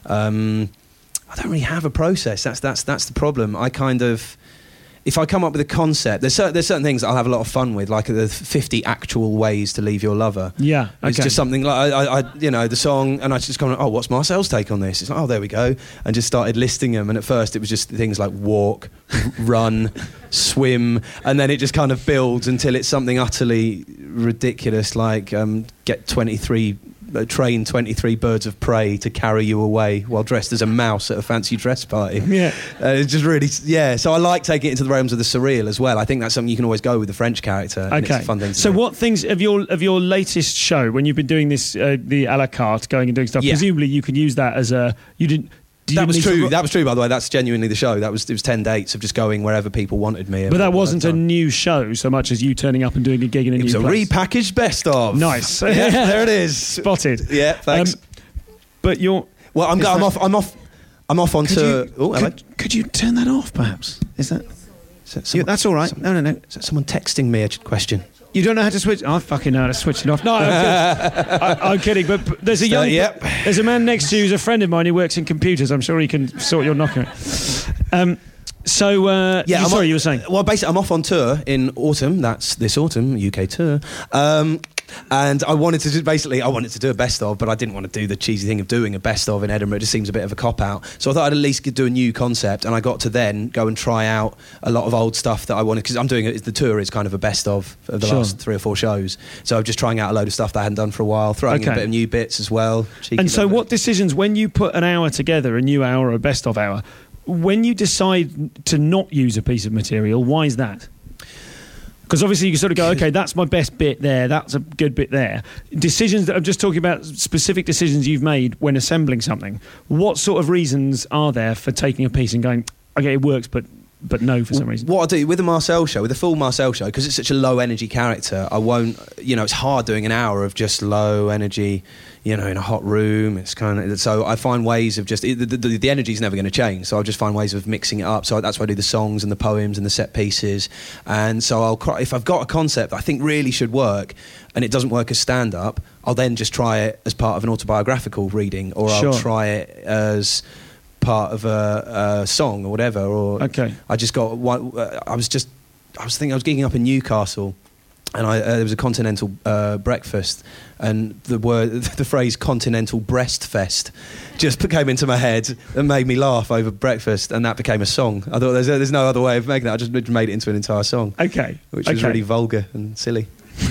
Speaker 4: Um, I don't really have a process. That's, that's, that's the problem. I kind of... If I come up with a concept, there's certain, there's certain things that I'll have a lot of fun with, like the fifty actual ways to leave your lover.
Speaker 1: Yeah, okay.
Speaker 4: It's just something like I, I, you know, the song, and I just kind of, oh, what's Marcel's take on this? It's like, oh, there we go, and just started listing them. And at first, it was just things like walk, run, swim, and then it just kind of builds until it's something utterly ridiculous, like um, get twenty-three. Uh, train twenty-three birds of prey to carry you away while dressed as a mouse at a fancy dress party.
Speaker 1: Yeah.
Speaker 4: Uh, it's just really, yeah. So I like taking it into the realms of the surreal as well. I think that's something you can always go with the French character.
Speaker 1: Okay.
Speaker 4: And it's a fun thing to
Speaker 1: so
Speaker 4: do.
Speaker 1: what things of your of your latest show, when you've been doing this, uh, the a la carte, going and doing stuff,
Speaker 4: yeah.
Speaker 1: presumably you could use that as a, you didn't, did
Speaker 4: that
Speaker 1: you
Speaker 4: was
Speaker 1: need
Speaker 4: true.
Speaker 1: to,
Speaker 4: that was true, by the way. That's genuinely the show. That was it was ten dates of just going wherever people wanted me.
Speaker 1: But that wasn't a new show so much as you turning up and doing a gig in a
Speaker 4: it
Speaker 1: new
Speaker 4: was a
Speaker 1: place.
Speaker 4: repackaged best of.
Speaker 1: Nice.
Speaker 4: Yeah, there it is.
Speaker 1: Spotted.
Speaker 4: Yeah, thanks.
Speaker 1: Um, but you're.
Speaker 4: Well, I'm, go- I'm off. I'm off. I'm off onto.
Speaker 1: Could you,
Speaker 4: oh, hello.
Speaker 1: could, could you turn that off, perhaps? Is that?
Speaker 4: Is that
Speaker 1: Yeah, that's all right.
Speaker 4: Some,
Speaker 1: no, no, no.
Speaker 4: Is that someone texting me a question?
Speaker 1: You don't know how to switch. I fucking know how to switch it off. No, I'm kidding. I, I'm kidding. But, but there's a young.
Speaker 4: Uh, yep.
Speaker 1: There's a man next to you who's a friend of mine who works in computers. I'm sure he can sort your knocker. Um. So, uh,
Speaker 4: yeah,
Speaker 1: you,
Speaker 4: I'm
Speaker 1: sorry,
Speaker 4: on,
Speaker 1: you were saying.
Speaker 4: Well, basically, I'm off on tour in autumn. That's this autumn, U K tour. Um, and I wanted to do, basically, I wanted to do a best of, but I didn't want to do the cheesy thing of doing a best of in Edinburgh. It just seems a bit of a cop out. So I thought I'd at least do a new concept, and I got to then go and try out a lot of old stuff that I wanted, because I'm doing it. The tour is kind of a best of of the
Speaker 1: sure.
Speaker 4: last three or four shows. So I'm just trying out a load of stuff that I hadn't done for a while, throwing
Speaker 1: okay.
Speaker 4: in a bit of new bits as well. Cheeky
Speaker 1: and so,
Speaker 4: bit.
Speaker 1: what decisions when you put an hour together, a new hour, a best of hour? When you decide to not use a piece of material, why is that? Because obviously you sort of go, okay, that's my best bit there, that's a good bit there. Decisions that I'm just talking about, specific decisions you've made when assembling something. What sort of reasons are there for taking a piece and going, okay, it works, but but no, for some reason?
Speaker 4: What I do with the Marcel show, with the full Marcel show, because it's such a low energy character, I won't, you know, it's hard doing an hour of just low energy, you know, in a hot room. It's kind of, so I find ways of just, the, the, the energy is never going to change, so I'll just find ways of mixing it up. So that's why I do the songs and the poems and the set pieces. And so I'll cry, if I've got a concept that I think really should work and it doesn't work as stand-up, I'll then just try it as part of an autobiographical reading, or
Speaker 1: Sure.
Speaker 4: I'll try it as part of a, a song or whatever. Or
Speaker 1: Okay.
Speaker 4: I just got one, uh, I was just I was thinking I was gigging up in Newcastle and I, uh, there was a continental uh, breakfast, and the word, the phrase "continental breast fest" just came into my head and made me laugh over breakfast, and that became a song. I thought there's, there's no other way of making that. I just made it into an entire song.
Speaker 1: Okay,
Speaker 4: which
Speaker 1: okay.
Speaker 4: was really vulgar and silly.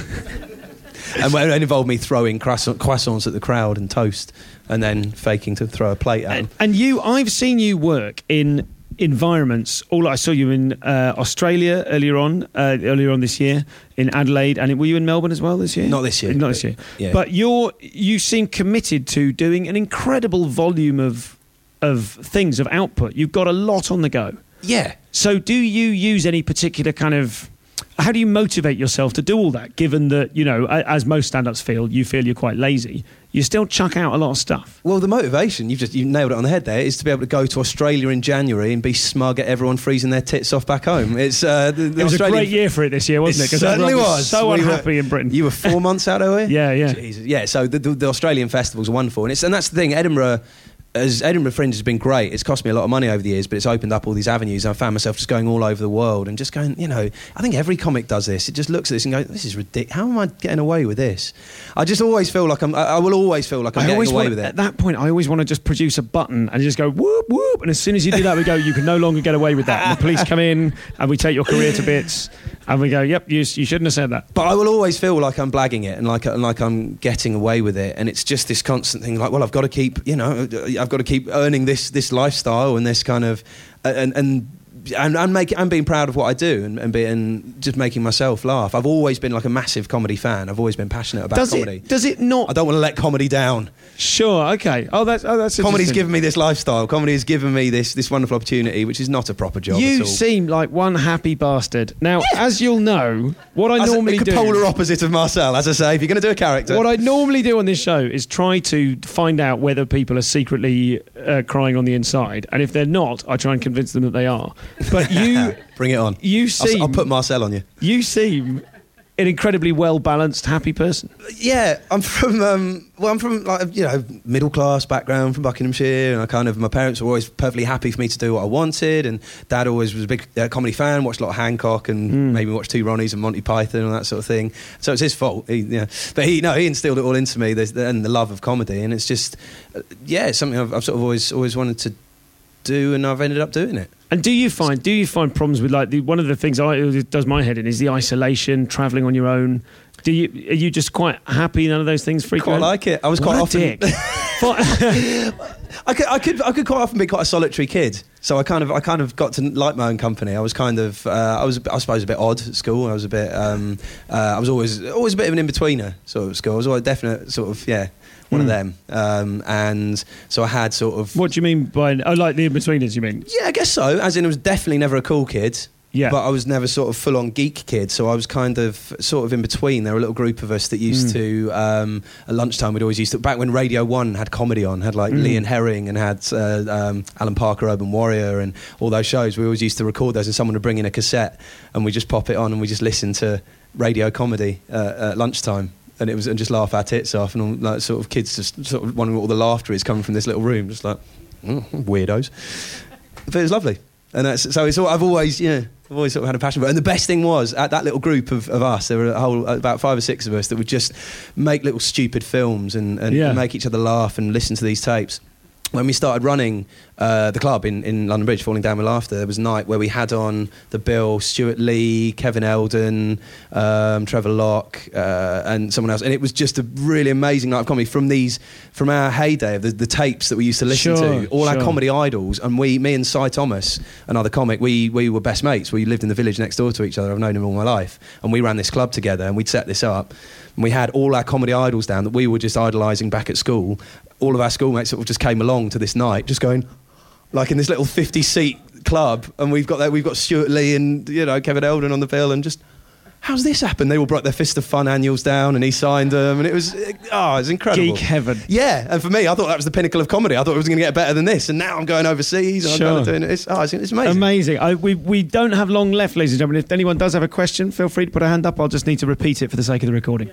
Speaker 4: And it involved me throwing croissant, croissants at the crowd and toast, and then faking to throw a plate at them.
Speaker 1: And, and you, I've seen you work in environments. All I saw you in uh, Australia earlier on, uh, earlier on this year, in Adelaide, and were you in Melbourne as well this year?
Speaker 4: Not this year.
Speaker 1: Not this year.
Speaker 4: Yeah.
Speaker 1: But you're you seem committed to doing an incredible volume of of things, of output. You've got a lot on the go.
Speaker 4: Yeah.
Speaker 1: So do you use any particular kind of... How do you motivate yourself to do all that, given that, you know, as most stand-ups feel, you feel you're quite lazy? You still chuck out a lot of stuff.
Speaker 4: Well, the motivation, you've just you nailed it on the head there, is to be able to go to Australia in January and be smug at everyone freezing their tits off back home. It's uh, the, the
Speaker 1: It was
Speaker 4: Australian
Speaker 1: a great year for it this year, wasn't it?
Speaker 4: It
Speaker 1: Because
Speaker 4: certainly
Speaker 1: everyone was,
Speaker 4: was.
Speaker 1: so
Speaker 4: We
Speaker 1: unhappy
Speaker 4: were,
Speaker 1: in Britain.
Speaker 4: You were four months out, were you?
Speaker 1: Yeah, yeah.
Speaker 4: Jesus. Yeah, so the, the, the Australian festivals are wonderful. And, it's, and that's the thing, Edinburgh... As Edinburgh Fringe has been great. It's cost me a lot of money over the years, but it's opened up all these avenues. I found myself just going all over the world and just going, you know, I think every comic does this. It just looks at this and goes, this is ridiculous. How am I getting away with this? I just always feel like I'm, I, I will always feel like I'm
Speaker 1: I
Speaker 4: getting
Speaker 1: always
Speaker 4: away
Speaker 1: want,
Speaker 4: with it.
Speaker 1: At that point, I always want to just produce a button and just go whoop, whoop. And as soon as you do that, we go, you can no longer get away with that. And the police come in and we take your career to bits and we go, yep, you, you shouldn't have said that.
Speaker 4: But I will always feel like I'm blagging it and like, and like I'm getting away with it. And it's just this constant thing like, well, I've got to keep, you know, I've got to keep earning this this lifestyle and this kind of and and and, and make I'm being proud of what I do and, and being just making myself laugh. I've always been like a massive comedy fan. I've always been passionate about
Speaker 1: does
Speaker 4: comedy.
Speaker 1: It, does it not?
Speaker 4: I don't want to let comedy down.
Speaker 1: Sure, okay. Oh, that's oh, that's
Speaker 4: Comedy's
Speaker 1: interesting.
Speaker 4: given me this lifestyle. Comedy has given me this this wonderful opportunity, which is not a proper job
Speaker 1: You
Speaker 4: at all.
Speaker 1: seem like one happy bastard. Now, as you'll know, what I
Speaker 4: As
Speaker 1: normally
Speaker 4: a, the
Speaker 1: do...
Speaker 4: polar opposite of Marcel, as I say, if you're going to do a character.
Speaker 1: What I normally do on this show is try to find out whether people are secretly uh, crying on the inside, and if they're not, I try and convince them that they are. But you...
Speaker 4: Bring it on.
Speaker 1: You seem...
Speaker 4: I'll, I'll put Marcel on you.
Speaker 1: You seem an incredibly well-balanced, happy person.
Speaker 4: Yeah, I'm from um, well, I'm from like you know middle class background from Buckinghamshire, and I kind of my parents were always perfectly happy for me to do what I wanted, and Dad always was a big uh, comedy fan, watched a lot of Hancock, and
Speaker 1: Mm.
Speaker 4: maybe watched two Ronnies and Monty Python and that sort of thing. So it's his fault, he, yeah. But he no, he instilled it all into me, this, and the love of comedy, and it's just uh, yeah, it's something I've, I've sort of always always wanted to do, and I've ended up doing it.
Speaker 1: And do you find do you find problems with like the, one of the things I it does my head in is the isolation, travelling on your own? Do you are you just quite happy? None of those things freak you
Speaker 4: Quite
Speaker 1: out?
Speaker 4: like it. I was
Speaker 1: What
Speaker 4: quite
Speaker 1: a
Speaker 4: often.
Speaker 1: dick.
Speaker 4: I could, I could, I could quite often be quite a solitary kid. So I kind of, I kind of got to like my own company. I was kind of, uh, I was, I suppose, a bit odd at school. I was a bit, um, uh, I was always, always a bit of an in-betweener sort of at school. I was always a definite sort of, yeah, one
Speaker 1: Mm.
Speaker 4: of them. Um, and so I had sort of,
Speaker 1: What do you mean by oh, like the in-betweeners? You mean?
Speaker 4: yeah, I guess so. As in, I was definitely never a cool kid.
Speaker 1: Yeah.
Speaker 4: But I was never sort of full-on geek kid, so I was kind of sort of in between. There were a little group of us that used
Speaker 1: Mm.
Speaker 4: to, um, at lunchtime, we'd always used to, back when Radio one had comedy on, had like
Speaker 1: Mm.
Speaker 4: Lee and Herring and had uh, um, Alan Parker, Urban Warrior and all those shows. We always used to record those and someone would bring in a cassette and we just pop it on and we just listen to radio comedy uh, at lunchtime. And it was and just laugh our tits off and all like sort of kids just sort of wondering what all the laughter is coming from this little room, just like mm, weirdos. But it was lovely. And that's, so it's all, I've always, yeah, I've always sort of had a passion for it. And the best thing was, at that little group of, of us, there were a whole, about five or six of us that would just make little stupid films and, and
Speaker 1: Yeah.
Speaker 4: make each other laugh and listen to these tapes. When we started running uh, the club in, in London Bridge, Falling Down with Laughter, there was a night where we had on the bill Stuart Lee, Kevin Eldon, um, Trevor Locke, uh, and someone else. And it was just a really amazing night of comedy from these, from our heyday of the, the tapes that we used to listen
Speaker 1: Sure,
Speaker 4: to, all
Speaker 1: sure.
Speaker 4: our comedy idols. And we, me and Cy Thomas, another comic, we, we were best mates. We lived in the village next door to each other. I've known him all my life. And we ran this club together and we'd set this up. And we had all our comedy idols down that we were just idolising back at school. All of our schoolmates sort of just came along to this night, just going, like in this little fifty-seat club, and we've got that, we've got Stuart Lee and you know Kevin Eldon on the bill, and just how's this happened? They all brought their Fist of Fun annuals down, and he signed them, and it was oh, it was incredible.
Speaker 1: Geek heaven.
Speaker 4: Yeah, and for me, I thought that was the pinnacle of comedy. I thought it was going to get better than this, and now I'm going overseas. And
Speaker 1: Sure.
Speaker 4: I'm kind of doing it. It's, oh, it's, it's amazing.
Speaker 1: Amazing. I, we we don't have long left, ladies and gentlemen. If anyone does have a question, feel free to put a hand up. I'll just need to repeat it for the sake of the recording.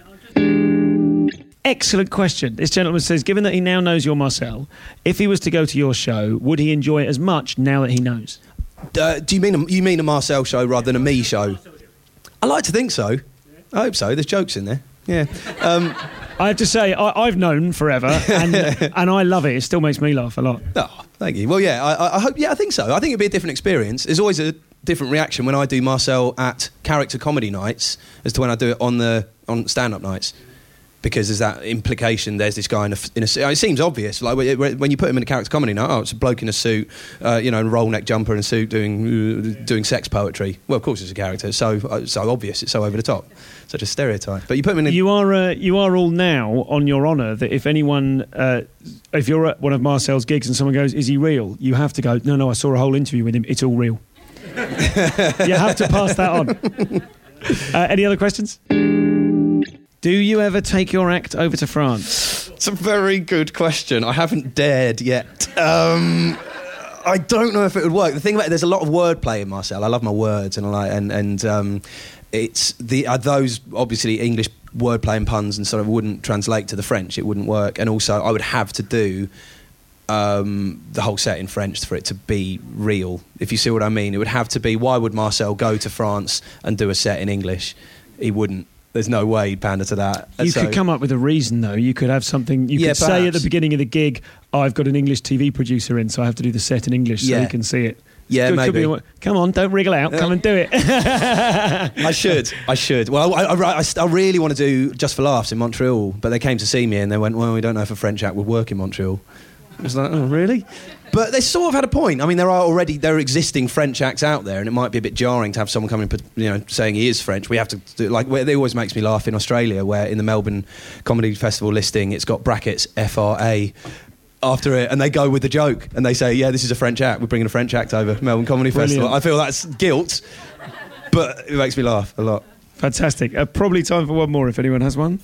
Speaker 1: Excellent question. This gentleman says, given that he now knows you're Marcel, if he was to go to your show, would he enjoy it as much now that he knows?
Speaker 4: Uh, do you mean a, you mean a Marcel show rather than a me show? I like to think so. I hope so. There's jokes in there. Yeah. Um,
Speaker 1: I have to say, I, I've known forever, and and I love it. It still makes me laugh a lot.
Speaker 4: Oh, thank you. Well, yeah, I, I hope. Yeah, I think so. I think it'd be a different experience. There's always a different reaction when I do Marcel at character comedy nights as to when I do it on the on stand-up nights. Because there's that implication, there's this guy in a, in a... It seems obvious, like when you put him in a character comedy night, oh, it's a bloke in a suit, uh, you know, roll neck jumper and a suit doing uh, doing sex poetry. Well, of course it's a character, it's so, uh, so obvious, it's so over the top. Such a stereotype. But you put him in a...
Speaker 1: You are, uh, you are all now on your honour that if anyone... Uh, if you're at one of Marcel's gigs and someone goes, is he real? You have to go, no, no, I saw a whole interview with him, it's all real. You have to pass that on. Uh, any other questions? Do you ever take your act over to France?
Speaker 4: It's a very good question. I haven't dared yet. Um, I don't know if it would work. The thing about it, there's a lot of wordplay in Marcel. I love my words, and I like, and and um, it's the uh, those obviously English wordplay and puns and sort of wouldn't translate to the French. It wouldn't work, and also I would have to do um, the whole set in French for it to be real. If you see what I mean, it would have to be. Why would Marcel go to France and do a set in English? He wouldn't. There's no way he'd pander to that.
Speaker 1: You
Speaker 4: so,
Speaker 1: could come up with a reason, though. You could have something... You
Speaker 4: yeah,
Speaker 1: could
Speaker 4: perhaps.
Speaker 1: say at the beginning of the gig, oh, I've got an English T V producer in, so I have to do the set in English so
Speaker 4: yeah.
Speaker 1: he can see it.
Speaker 4: Yeah,
Speaker 1: could,
Speaker 4: maybe.
Speaker 1: Could be, come on, don't wriggle out. Come and do it.
Speaker 4: I should. I should. Well, I, I, I, I really want to do Just for Laughs in Montreal, but they came to see me and they went, well, we don't know if a French act would work in Montreal. I was like, oh, really? But they sort of had a point. I mean, there are already there are existing French acts out there, and it might be a bit jarring to have someone coming, you know, saying he is French. We have to do like it always makes me laugh in Australia, where in the Melbourne Comedy Festival listing, it's got brackets F R A after it, and they go with the joke and they say, yeah, this is a French act. We're bringing a French act over Melbourne Comedy
Speaker 1: Brilliant.
Speaker 4: Festival. I feel that's guilt, but it makes me laugh a lot.
Speaker 1: Fantastic. Uh, probably time for one more if anyone has one.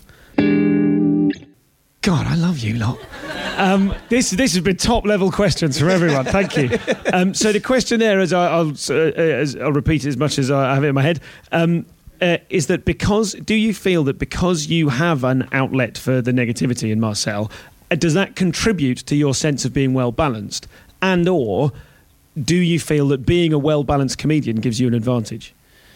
Speaker 1: God, I love you lot. Um, this this has been top level questions from everyone. Thank you. Um, so the question there, as I, I'll uh, as I'll repeat it as much as I have it in my head, um, uh, is that because do you feel that because you have an outlet for the negativity in Marcel, uh, does that contribute to your sense of being well balanced, and or do you feel that being a well balanced comedian gives you an advantage?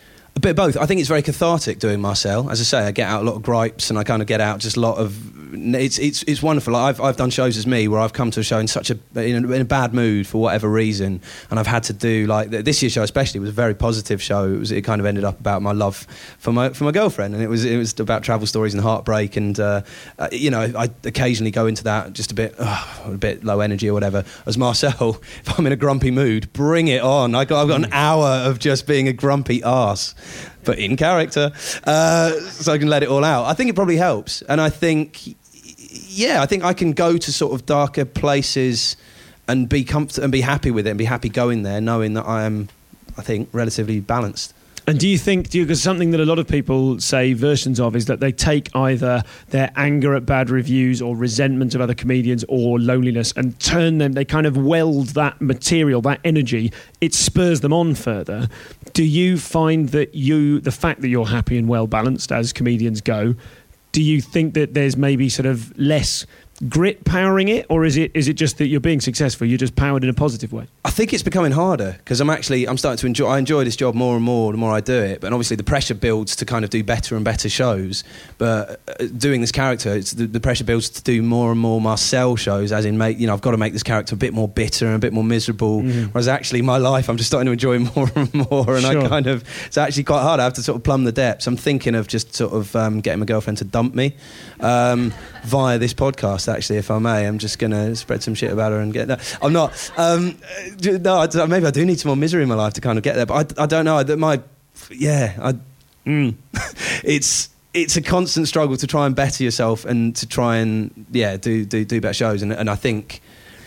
Speaker 4: A bit of both. I think it's very cathartic doing Marcel. As I say, I get out a lot of gripes and I kind of get out just a lot of... It's it's it's wonderful. I've I've done shows as me where I've come to a show in such a in a, in a bad mood for whatever reason, and I've had to do like this year's show especially was a very positive show. It was it kind of ended up about my love for my for my girlfriend, and it was it was about travel stories and heartbreak, and uh, uh, you know I occasionally go into that just a bit uh, a bit low energy or whatever. As Marcel, if I'm in a grumpy mood, bring it on. I got I've got an hour of just being a grumpy arse, but in character, uh, so I can let it all out. I think it probably helps, and I think. Yeah, I think I can go to sort of darker places and be comfort- and be happy with it and be happy going there, knowing that I am, I think, relatively balanced. And
Speaker 1: do you think, do you, because something that a lot of people say versions of is that they take either their anger at bad reviews or resentment of other comedians or loneliness and turn them, they kind of weld that material, that energy, it spurs them on further. Do you find that you, the fact that you're happy and well balanced as comedians go, do you think that there's maybe sort of less grit powering it, or is it is it just that you're being successful, you're just powered in a positive way? I think it's becoming harder because I'm actually I'm starting to enjoy I enjoy this job more and more the more I do it, but obviously the pressure builds to kind of do better and better shows, but uh, doing this character, it's the, the pressure builds to do more and more Marcel shows, as in make you know I've got to make this character a bit more bitter and a bit more miserable, mm. whereas actually my life I'm just starting to enjoy more and more, and sure. I kind of it's actually quite hard. I have to sort of plumb the depths. I'm thinking of just sort of um, getting my girlfriend to dump me um, via this podcast. Actually, if I may, I'm just going to spread some shit about her and get that. I'm not. Um, no, I, maybe I do need some more misery in my life to kind of get there. But I, I don't know. That my, yeah, I, mm, it's it's a constant struggle to try and better yourself and to try and yeah do do do better shows. And and I think,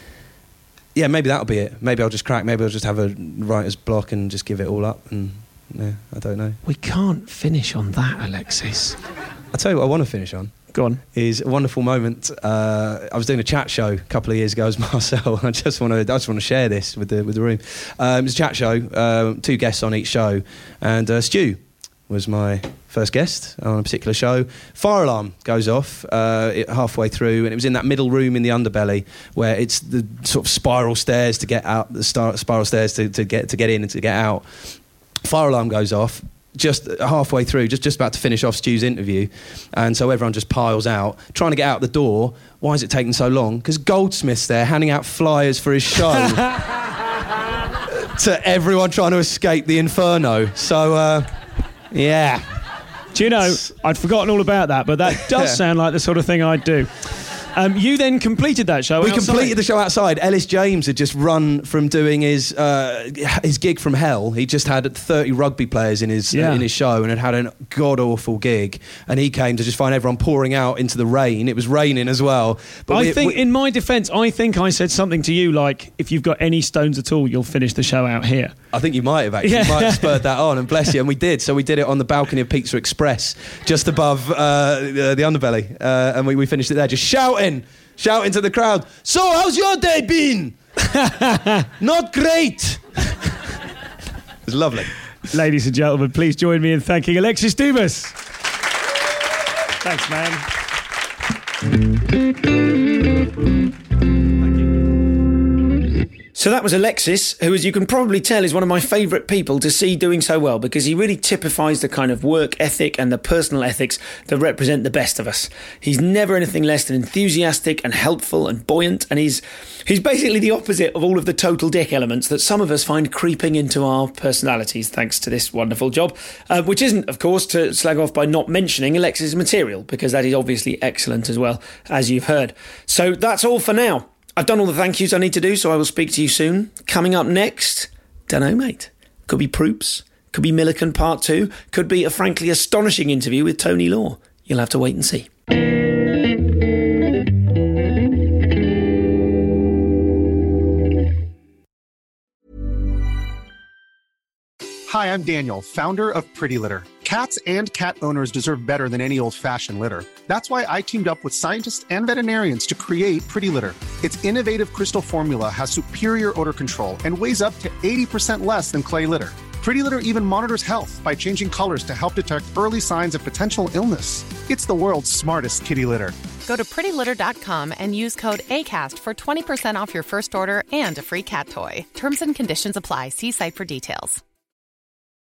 Speaker 1: yeah, maybe that'll be it. Maybe I'll just crack. Maybe I'll just have a writer's block and just give it all up. And yeah, I don't know. We can't finish on that, Alexis. I'll tell you what I want to finish on. Go on. Is a wonderful moment. Uh, I was doing a chat show a couple of years ago as Marcel. I just want to, I just want to share this with the with the room. Um, it was a chat show, uh, two guests on each show, and uh, Stu was my first guest on a particular show. Fire alarm goes off uh, it, halfway through, and it was in that middle room in the underbelly where it's the sort of spiral stairs to get out, the star, spiral stairs to, to get to get in and to get out. Fire alarm goes off.
Speaker 4: just halfway through, just, just about to finish off Stu's interview. And so everyone just piles out, trying to get out the door. Why is it taking so long? Because Goldsmith's there handing out flyers for his show to everyone trying to escape the inferno. So, uh, yeah.
Speaker 1: Do you know, I'd forgotten all about that, but that does
Speaker 4: Yeah.
Speaker 1: sound like the sort of thing I'd do. Um, you then completed that show
Speaker 4: We
Speaker 1: outside.
Speaker 4: completed the show outside. Ellis James had just run from doing his uh, his gig from hell. He just had thirty rugby players in his
Speaker 1: Yeah.
Speaker 4: uh, in his show and had had a god-awful gig. And he came to just find everyone pouring out into the rain. It was raining as well. But
Speaker 1: I
Speaker 4: we,
Speaker 1: think,
Speaker 4: we,
Speaker 1: in my defence, I think I said something to you like, if you've got any stones at all, you'll finish the show out here.
Speaker 4: I think you might have actually.
Speaker 1: Yeah.
Speaker 4: You might have spurred that on, and bless you. And we did. So we did it on the balcony of Pizza Express, just above uh, the, the underbelly. Uh, and we, we finished it there, just shouting, shouting to the crowd. So, how's your day been? Not great. It was lovely.
Speaker 1: Ladies and gentlemen, please join me in thanking Alexis Dumas. Thanks, man.
Speaker 6: So that was Alexis, who, as you can probably tell, is one of my favourite people to see doing so well, because he really typifies the kind of work ethic and the personal ethics that represent the best of us. He's never anything less than enthusiastic and helpful and buoyant, and he's he's basically the opposite of all of the total dick elements that some of us find creeping into our personalities, thanks to this wonderful job, uh, which isn't, of course, to slag off by not mentioning Alexis' material, because that is obviously excellent as well, as you've heard. So that's all for now. I've done all the thank yous I need to do, so I will speak to you soon. Coming up next, dunno, mate. Could be Proops, could be Milliken Part two, could be a frankly astonishing interview with Tony Law. You'll have to wait and see.
Speaker 7: Hi, I'm Daniel, founder of Pretty Litter. Cats and cat owners deserve better than any old-fashioned litter. That's why I teamed up with scientists and veterinarians to create Pretty Litter. Its innovative crystal formula has superior odor control and weighs up to eighty percent less than clay litter. Pretty Litter even monitors health by changing colors to help detect early signs of potential illness. It's the world's smartest kitty litter.
Speaker 8: Go to pretty litter dot com and use code ACAST for twenty percent off your first order and a free cat toy. Terms and conditions apply. See site for details.